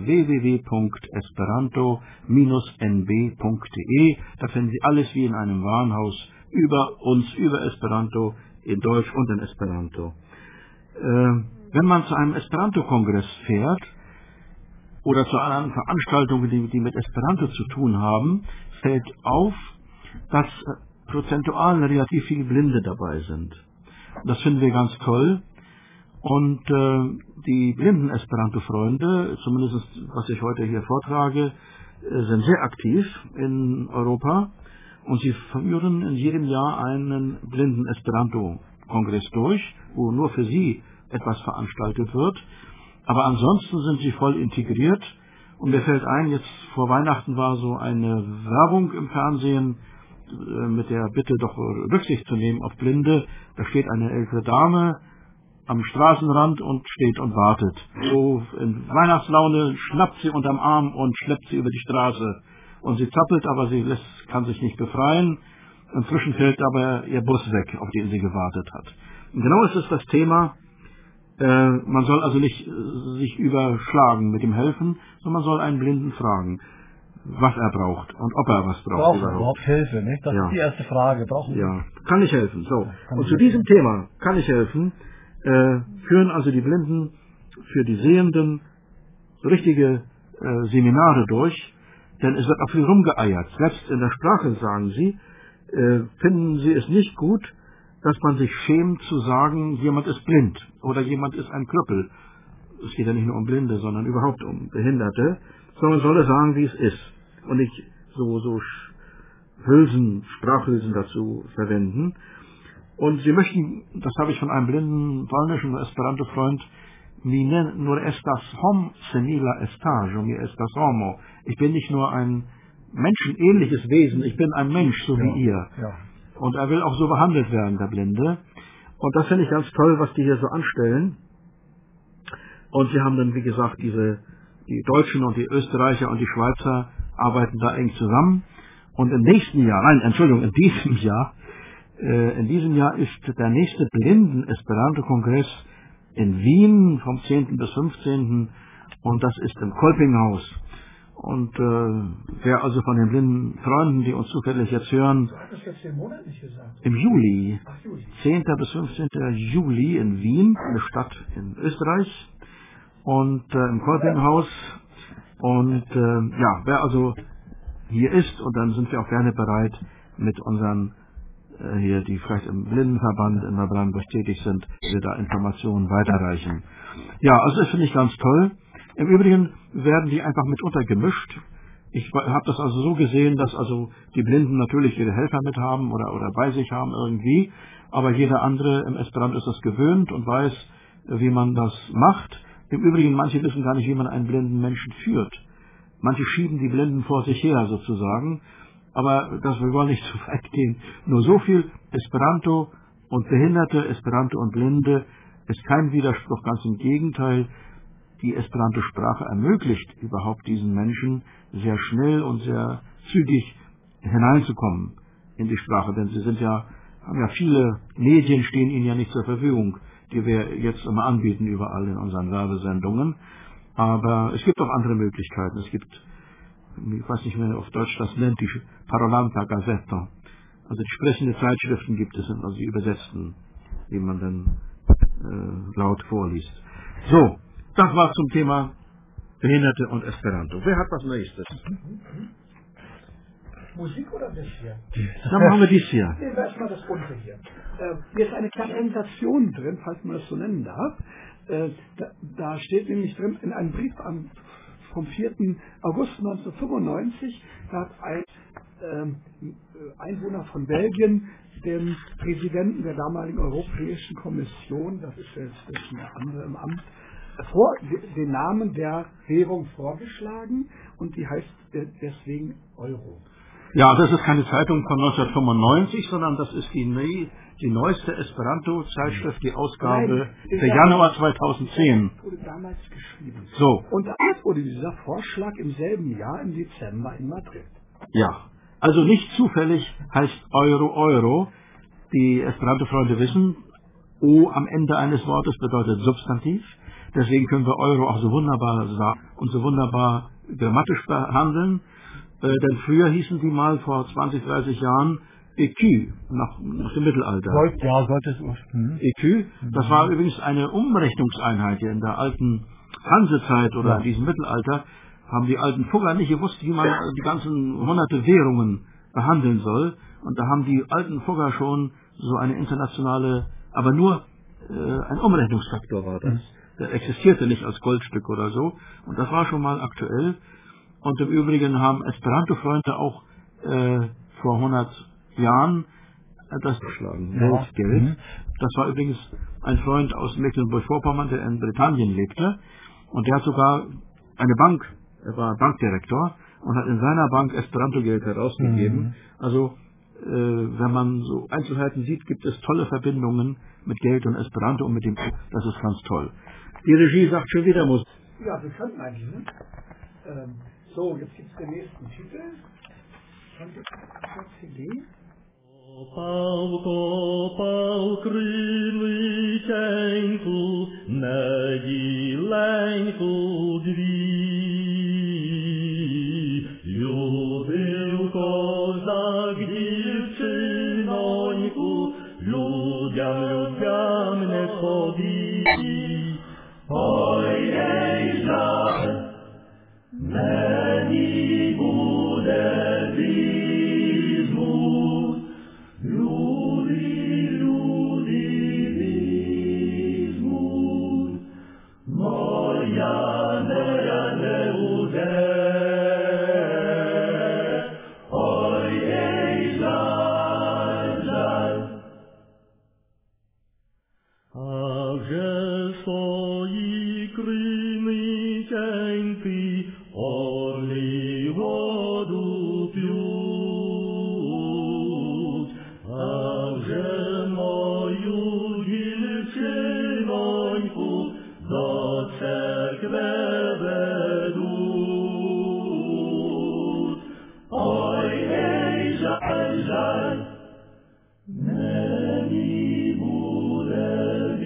www.esperanto-nb.de. Da finden Sie alles wie in einem Warenhaus über uns, über Esperanto, in Deutsch und in Esperanto. Wenn man zu einem Esperanto-Kongress fährt oder zu anderen Veranstaltungen, die mit Esperanto zu tun haben, fällt auf, dass prozentual relativ viele Blinde dabei sind. Das finden wir ganz toll. Und die blinden Esperanto-Freunde, zumindest was ich heute hier vortrage, sind sehr aktiv in Europa. Und sie führen in jedem Jahr einen blinden Esperanto-Kongress durch, wo nur für sie etwas veranstaltet wird. Aber ansonsten sind sie voll integriert. Und mir fällt ein, jetzt vor Weihnachten war so eine Werbung im Fernsehen, mit der Bitte doch Rücksicht zu nehmen auf Blinde. Da steht eine ältere Dame am Straßenrand und steht und wartet. So in Weihnachtslaune schnappt sie unterm Arm und schleppt sie über die Straße. Und sie zappelt, aber sie kann sich nicht befreien. Inzwischen fällt aber ihr Bus weg, auf den sie gewartet hat. Und genau ist es das Thema. Man soll also nicht sich überschlagen mit dem Helfen, sondern man soll einen Blinden fragen. was er braucht und ob er was braucht. Brauchen wir überhaupt Hilfe, nicht? Das Ja. ist die erste Frage. Brauchen wir? Ja, kann ich helfen. So. Kann Und ich zu helfen. diesem Thema kann ich helfen, führen also die Blinden für die Sehenden richtige Seminare durch, denn es wird auch viel rumgeeiert. Selbst in der Sprache sagen sie, finden sie es nicht gut, dass man sich schämt zu sagen, jemand ist blind oder jemand ist ein Krüppel. Es geht ja nicht nur um Blinde, sondern überhaupt um Behinderte, sondern soll es sagen, wie es ist. Und nicht so Sprachhülsen dazu verwenden. Und sie möchten, das habe ich von einem blinden polnischen Esperanto-Freund, mi nur estas hom simila estajo, mi estas homo. Ich bin nicht nur ein menschenähnliches Wesen, ich bin ein Mensch, so wie ihr. Ja. Und er will auch so behandelt werden, der Blinde. Und das finde ich ganz toll, was die hier so anstellen. Und sie haben dann, wie gesagt, die Deutschen und die Österreicher und die Schweizer arbeiten da eng zusammen. Und in diesem Jahr ist der nächste Blinden-Esperanto-Kongress in Wien vom 10. bis 15. Und das ist im Kolpinghaus. Und wer also von den blinden Freunden, die uns zufällig jetzt hören, Du hattest jetzt den Monat nicht gesagt. im Juli, Ach, Juli. 10. bis 15. Juli in Wien, eine Stadt in Österreich, und im Kolpinghaus. Und wer also hier ist, und dann sind wir auch gerne bereit, mit unseren hier, die vielleicht im Blindenverband in Neubrandenburg tätig sind, wir da Informationen weiterreichen. Ja, also das finde ich ganz toll. Im Übrigen werden die einfach mitunter gemischt. Ich habe das also so gesehen, dass also die Blinden natürlich ihre Helfer mit haben oder bei sich haben irgendwie, aber jeder andere im Esperanto ist das gewöhnt und weiß, wie man das macht. Im Übrigen, manche wissen gar nicht, wie man einen blinden Menschen führt. Manche schieben die Blinden vor sich her sozusagen, aber wir wollen nicht zu weit gehen. Nur so viel: Esperanto und Behinderte, Esperanto und Blinde ist kein Widerspruch, ganz im Gegenteil. Die Esperanto-Sprache ermöglicht überhaupt diesen Menschen sehr schnell und sehr zügig hineinzukommen in die Sprache, denn sie haben ja viele Medien, stehen ihnen ja nicht zur Verfügung, die wir jetzt immer anbieten überall in unseren Werbesendungen. Aber es gibt auch andere Möglichkeiten. Es gibt, ich weiß nicht mehr auf Deutsch das nennt, die Parolanta Gazzetta. Also die sprechende Zeitschriften gibt es, also die übersetzten, die man dann laut vorliest. So, das war zum Thema Behinderte und Esperanto. Wer hat was Nächstes? Musik oder das hier? Dann machen wir dies hier. Nehmen wir erstmal das bunte hier. Hier ist eine kleine Sensation drin, falls man das so nennen darf. Da steht nämlich drin, in einem Brief vom 4. August 1995, da hat ein Einwohner von Belgien dem Präsidenten der damaligen Europäischen Kommission, das ist jetzt eine andere im Amt, den Namen der Währung vorgeschlagen, und die heißt deswegen Euro. Ja, das ist keine Zeitung von 1995, sondern das ist die neueste Esperanto-Zeitschrift, die Ausgabe für Januar 2010. Wurde damals geschrieben. So. Und damals wurde dieser Vorschlag im selben Jahr, im Dezember, in Madrid. Ja, also nicht zufällig heißt Euro. Die Esperanto-Freunde wissen, O am Ende eines Wortes bedeutet Substantiv. Deswegen können wir Euro auch so wunderbar sagen und so wunderbar grammatisch behandeln. Denn früher hießen die mal vor 20, 30 Jahren Écu, nach dem Mittelalter. Sollte es. Écu, das war übrigens eine Umrechnungseinheit hier in der alten Hansezeit oder in diesem Mittelalter. Haben die alten Fugger nicht gewusst, wie man die ganzen hunderte Währungen behandeln soll. Und da haben die alten Fugger schon so eine internationale, aber nur ein Umrechnungsfaktor war das. Der existierte nicht als Goldstück oder so. Und das war schon mal aktuell. Und im Übrigen haben Esperanto-Freunde auch vor 100 Jahren das geschlagen, Weltgeld. Das war übrigens ein Freund aus Mecklenburg-Vorpommern, der in Britannien lebte. Und der hat sogar eine Bank, er war Bankdirektor und hat in seiner Bank Esperanto-Geld herausgegeben. Also wenn man so Einzelheiten sieht, gibt es tolle Verbindungen mit Geld und Esperanto und mit dem, das ist ganz toll. Die Regie sagt schon wieder Musik. Ja, wir könnten eigentlich, ne? So, jetzt gibt es den nächsten Titel von der CD. Kopał kryły cienku, negileńku drzwi. ludziom nechodí. Oj, ejże, meni bude wizmut, ljudi wizmut, moja ne ude. Oj, ejże, swoi kryny cienki orli wodu piut, a że moją dziewczynonku do cerkwy według. Oj, hej, żal, żal, meni bude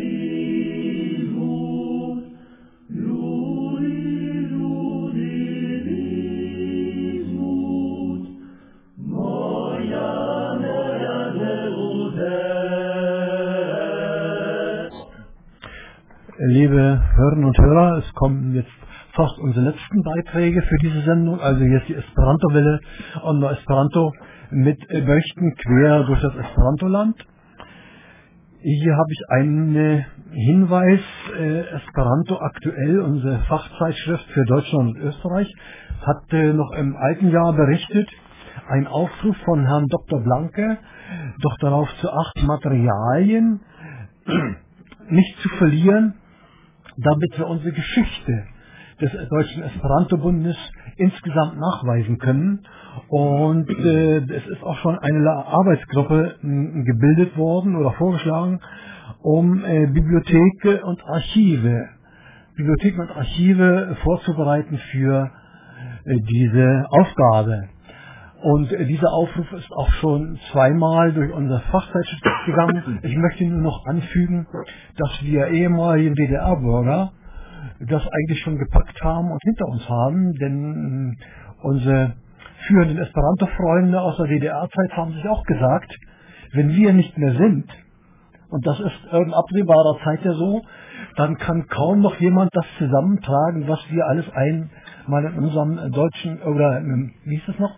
Liebe Hörerinnen und Hörer, es kommen jetzt fast unsere letzten Beiträge für diese Sendung. Also hier ist die Esperanto-Welle und Esperanto mit Berichten quer durch das Esperanto-Land. Hier habe ich einen Hinweis, Esperanto aktuell, unsere Fachzeitschrift für Deutschland und Österreich, hat noch im alten Jahr berichtet, ein Aufruf von Herrn Dr. Blanke, doch darauf zu achten, Materialien nicht zu verlieren, damit wir unsere Geschichte des Deutschen Esperanto-Bundes insgesamt nachweisen können. Und es ist auch schon eine Arbeitsgruppe gebildet worden oder vorgeschlagen, um Bibliotheken und Archive vorzubereiten für diese Aufgabe. Und dieser Aufruf ist auch schon zweimal durch unsere Fachzeitschrift gegangen. Ich möchte nur noch anfügen, dass wir ehemaligen DDR-Bürger das eigentlich schon gepackt haben und hinter uns haben, denn unsere führenden Esperanto-Freunde aus der DDR-Zeit haben sich auch gesagt, wenn wir nicht mehr sind, und das ist in absehbarer Zeit ja so, dann kann kaum noch jemand das zusammentragen, was wir alles einmal in unserem deutschen, oder wie hieß es noch?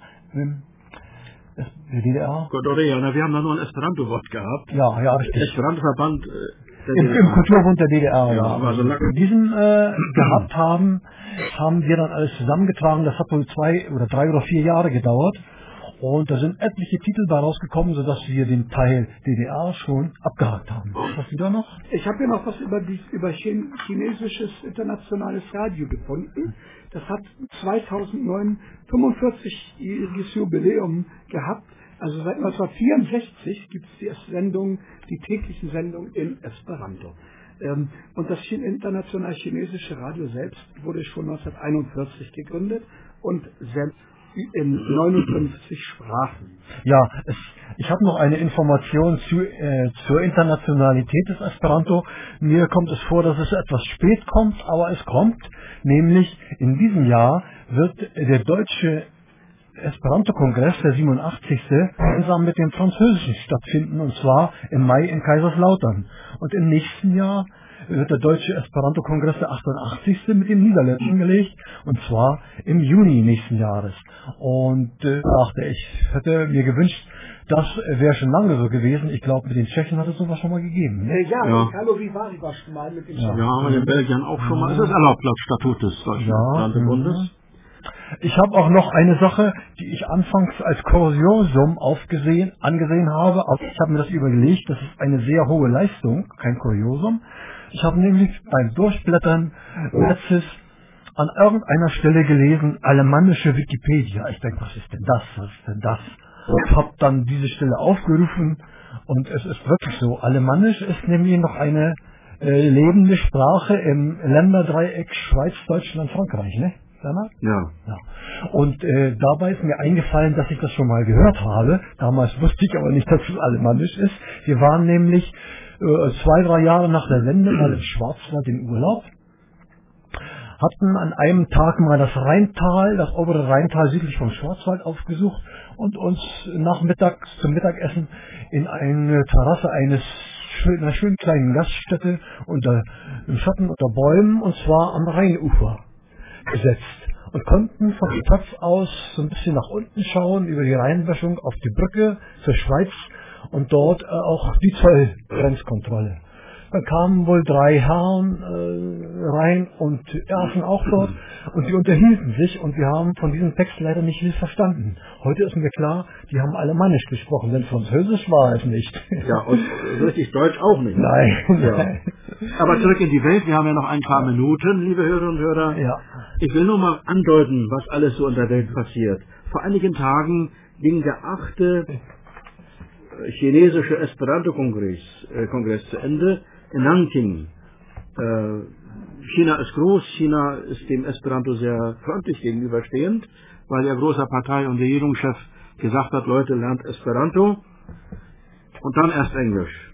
Der DDR? Korea, wir haben da nur ein Esperanto-Wort gehabt. Ja, richtig. Esperanto-Verband im Kulturbund der DDR. Ja, aber so lange. Diesen gehabt haben wir dann alles zusammengetragen. Das hat wohl 2 oder 3 oder 4 Jahre gedauert. Und da sind etliche Titel bei rausgekommen, sodass wir den Teil DDR schon abgehakt haben. Was wieder noch? Ich habe hier noch was über chinesisches internationales Radio gefunden. Das hat 2009 45-jähriges Jubiläum gehabt. Also seit 1964 gibt es die täglichen Sendungen in Esperanto. Und das international chinesische Radio selbst wurde schon 1941 gegründet und sendet in 59 Sprachen. Ja, ich habe noch eine Information zur Internationalität des Esperanto. Mir kommt es vor, dass es etwas spät kommt, aber es kommt. Nämlich in diesem Jahr wird der deutsche Esperanto-Kongress, der 87. gemeinsam mit dem französischen stattfinden, und zwar im Mai in Kaiserslautern. Und im nächsten Jahr wird der deutsche Esperanto-Kongress, der 88. mit dem Niederländischen gelegt, und zwar im Juni nächsten Jahres. Und ich hätte mir gewünscht, das wäre schon lange so gewesen. Ich glaube, mit den Tschechen hat es sowas schon mal gegeben. Ne? Ja. Carlo Vivari war schon mal mit den Tschechen. Ja, haben wir in Belgien auch schon mal. Es ist erlaubt laut Statut des Deutschen Esperanto-Bundes. Ich habe auch noch eine Sache, die ich anfangs als Kuriosum angesehen habe, aber ich habe mir das überlegt, das ist eine sehr hohe Leistung, kein Kuriosum. Ich habe nämlich beim Durchblättern letztes an irgendeiner Stelle gelesen, alemannische Wikipedia. Ich denke, was ist denn das? Und habe dann diese Stelle aufgerufen und es ist wirklich so. Alemannisch ist nämlich noch eine lebende Sprache im Länderdreieck Schweiz, Deutschland, Frankreich, ne? Ja. Und dabei ist mir eingefallen, dass ich das schon mal gehört habe. Damals wusste ich aber nicht, dass es alemannisch ist. Wir waren nämlich 2-3 Jahre nach der Wende mal im Schwarzwald in Urlaub, hatten an einem Tag mal das Rheintal, das obere Rheintal südlich vom Schwarzwald aufgesucht und uns nachmittags zum Mittagessen in eine Terrasse eines in einer schönen kleinen Gaststätte im Schatten unter Bäumen, und zwar am Rheinufer gesetzt und konnten von dem Platz aus so ein bisschen nach unten schauen über die Rheinböschung auf die Brücke zur Schweiz und dort auch die Zollgrenzkontrolle. Dann kamen wohl 3 Herren rein und aßen auch dort, und die unterhielten sich, und wir haben von diesem Text leider nicht viel verstanden. Heute ist mir klar, die haben Alemannisch gesprochen, denn Französisch war es nicht. Ja, und richtig Deutsch auch nicht. Nein, Ja. nein. Aber zurück in die Welt, wir haben ja noch ein paar Minuten, liebe Hörerinnen und Hörer. Ja. Ich will nur mal andeuten, was alles so in der Welt passiert. Vor einigen Tagen ging der 8. chinesische Esperanto-Kongress zu Ende in Nanking. China ist groß, China ist dem Esperanto sehr freundlich gegenüberstehend, weil ihr großer Partei- und Regierungschef gesagt hat, Leute, lernt Esperanto und dann erst Englisch.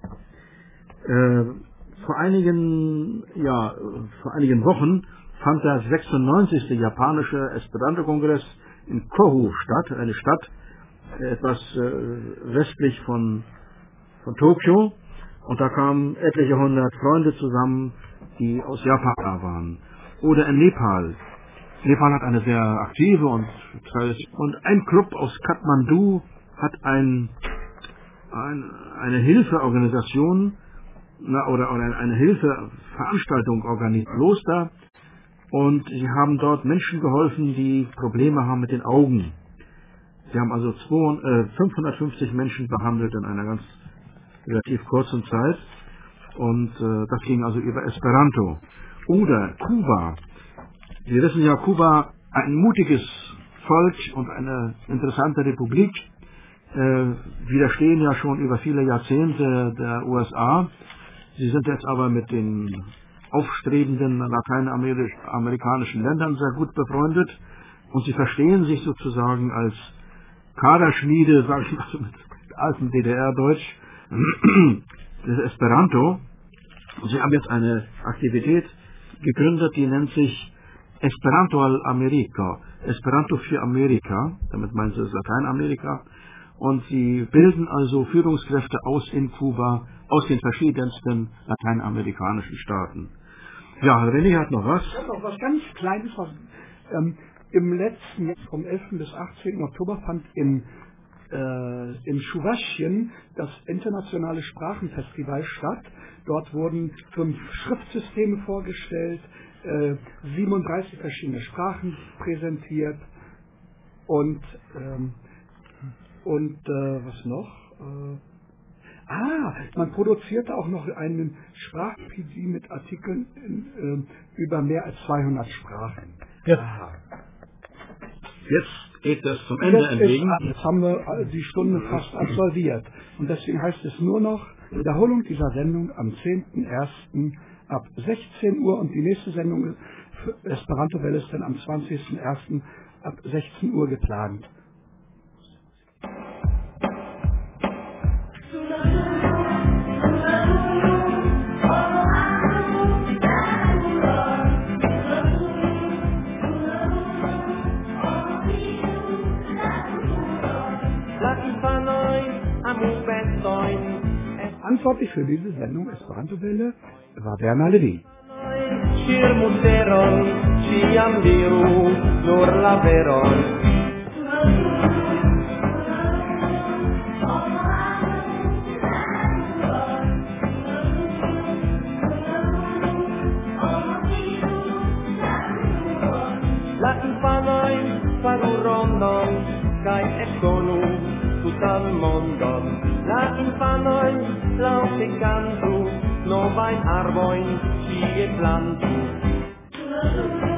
Vor einigen Wochen fand der 96. japanische Esperanto-Kongress in Kohu statt, eine Stadt etwas westlich von Tokio, und da kamen etliche 100 Freunde zusammen, die aus Japan da waren. Oder in Nepal. Nepal hat eine sehr aktive und ein Club aus Kathmandu hat eine Hilfeorganisation oder eine Hilfeveranstaltung organisiert, Kloster, und sie haben dort Menschen geholfen, die Probleme haben mit den Augen. Sie haben also 550 Menschen behandelt in einer ganz relativ kurzen Zeit, und das ging also über Esperanto. Oder Kuba. Sie wissen ja, Kuba, ein mutiges Volk und eine interessante Republik, widerstehen ja schon über viele Jahrzehnte der USA. Sie sind jetzt aber mit den aufstrebenden lateinamerikanischen Ländern sehr gut befreundet, und sie verstehen sich sozusagen als Kaderschmiede, sage ich mal so mit altem DDR-Deutsch, des Esperanto. Und sie haben jetzt eine Aktivität gegründet, die nennt sich Esperanto al America, Esperanto für Amerika, damit meinen sie Lateinamerika, und sie bilden also Führungskräfte aus in Kuba, aus den verschiedensten lateinamerikanischen Staaten. Ja, René hat noch was? Ja, noch was ganz Kleines. Im letzten Jahr, vom 11. bis 18. Oktober, fand in Schuwaschien das internationale Sprachenfestival statt. Dort wurden 5 Schriftsysteme vorgestellt, 37 verschiedene Sprachen präsentiert und was noch? Man produzierte auch noch einen Sprach-PD mit Artikeln über mehr als 200 Sprachen. Ja. Jetzt geht das zum Ende entgegen. Jetzt haben wir die Stunde fast absolviert. Und deswegen heißt es nur noch Wiederholung dieser Sendung am 10.01. ab 16 Uhr. Und die nächste Sendung für Esperanto-Welle ist dann am 20.01. ab 16 Uhr geplant. Verantwortlich für diese Sendung Esperanto-Welle war Werner Levin. La infanoj faru rondon kaj ekonu tutan mondon. La infanoj laŭte kantu novajn arbojn ĉie plantu.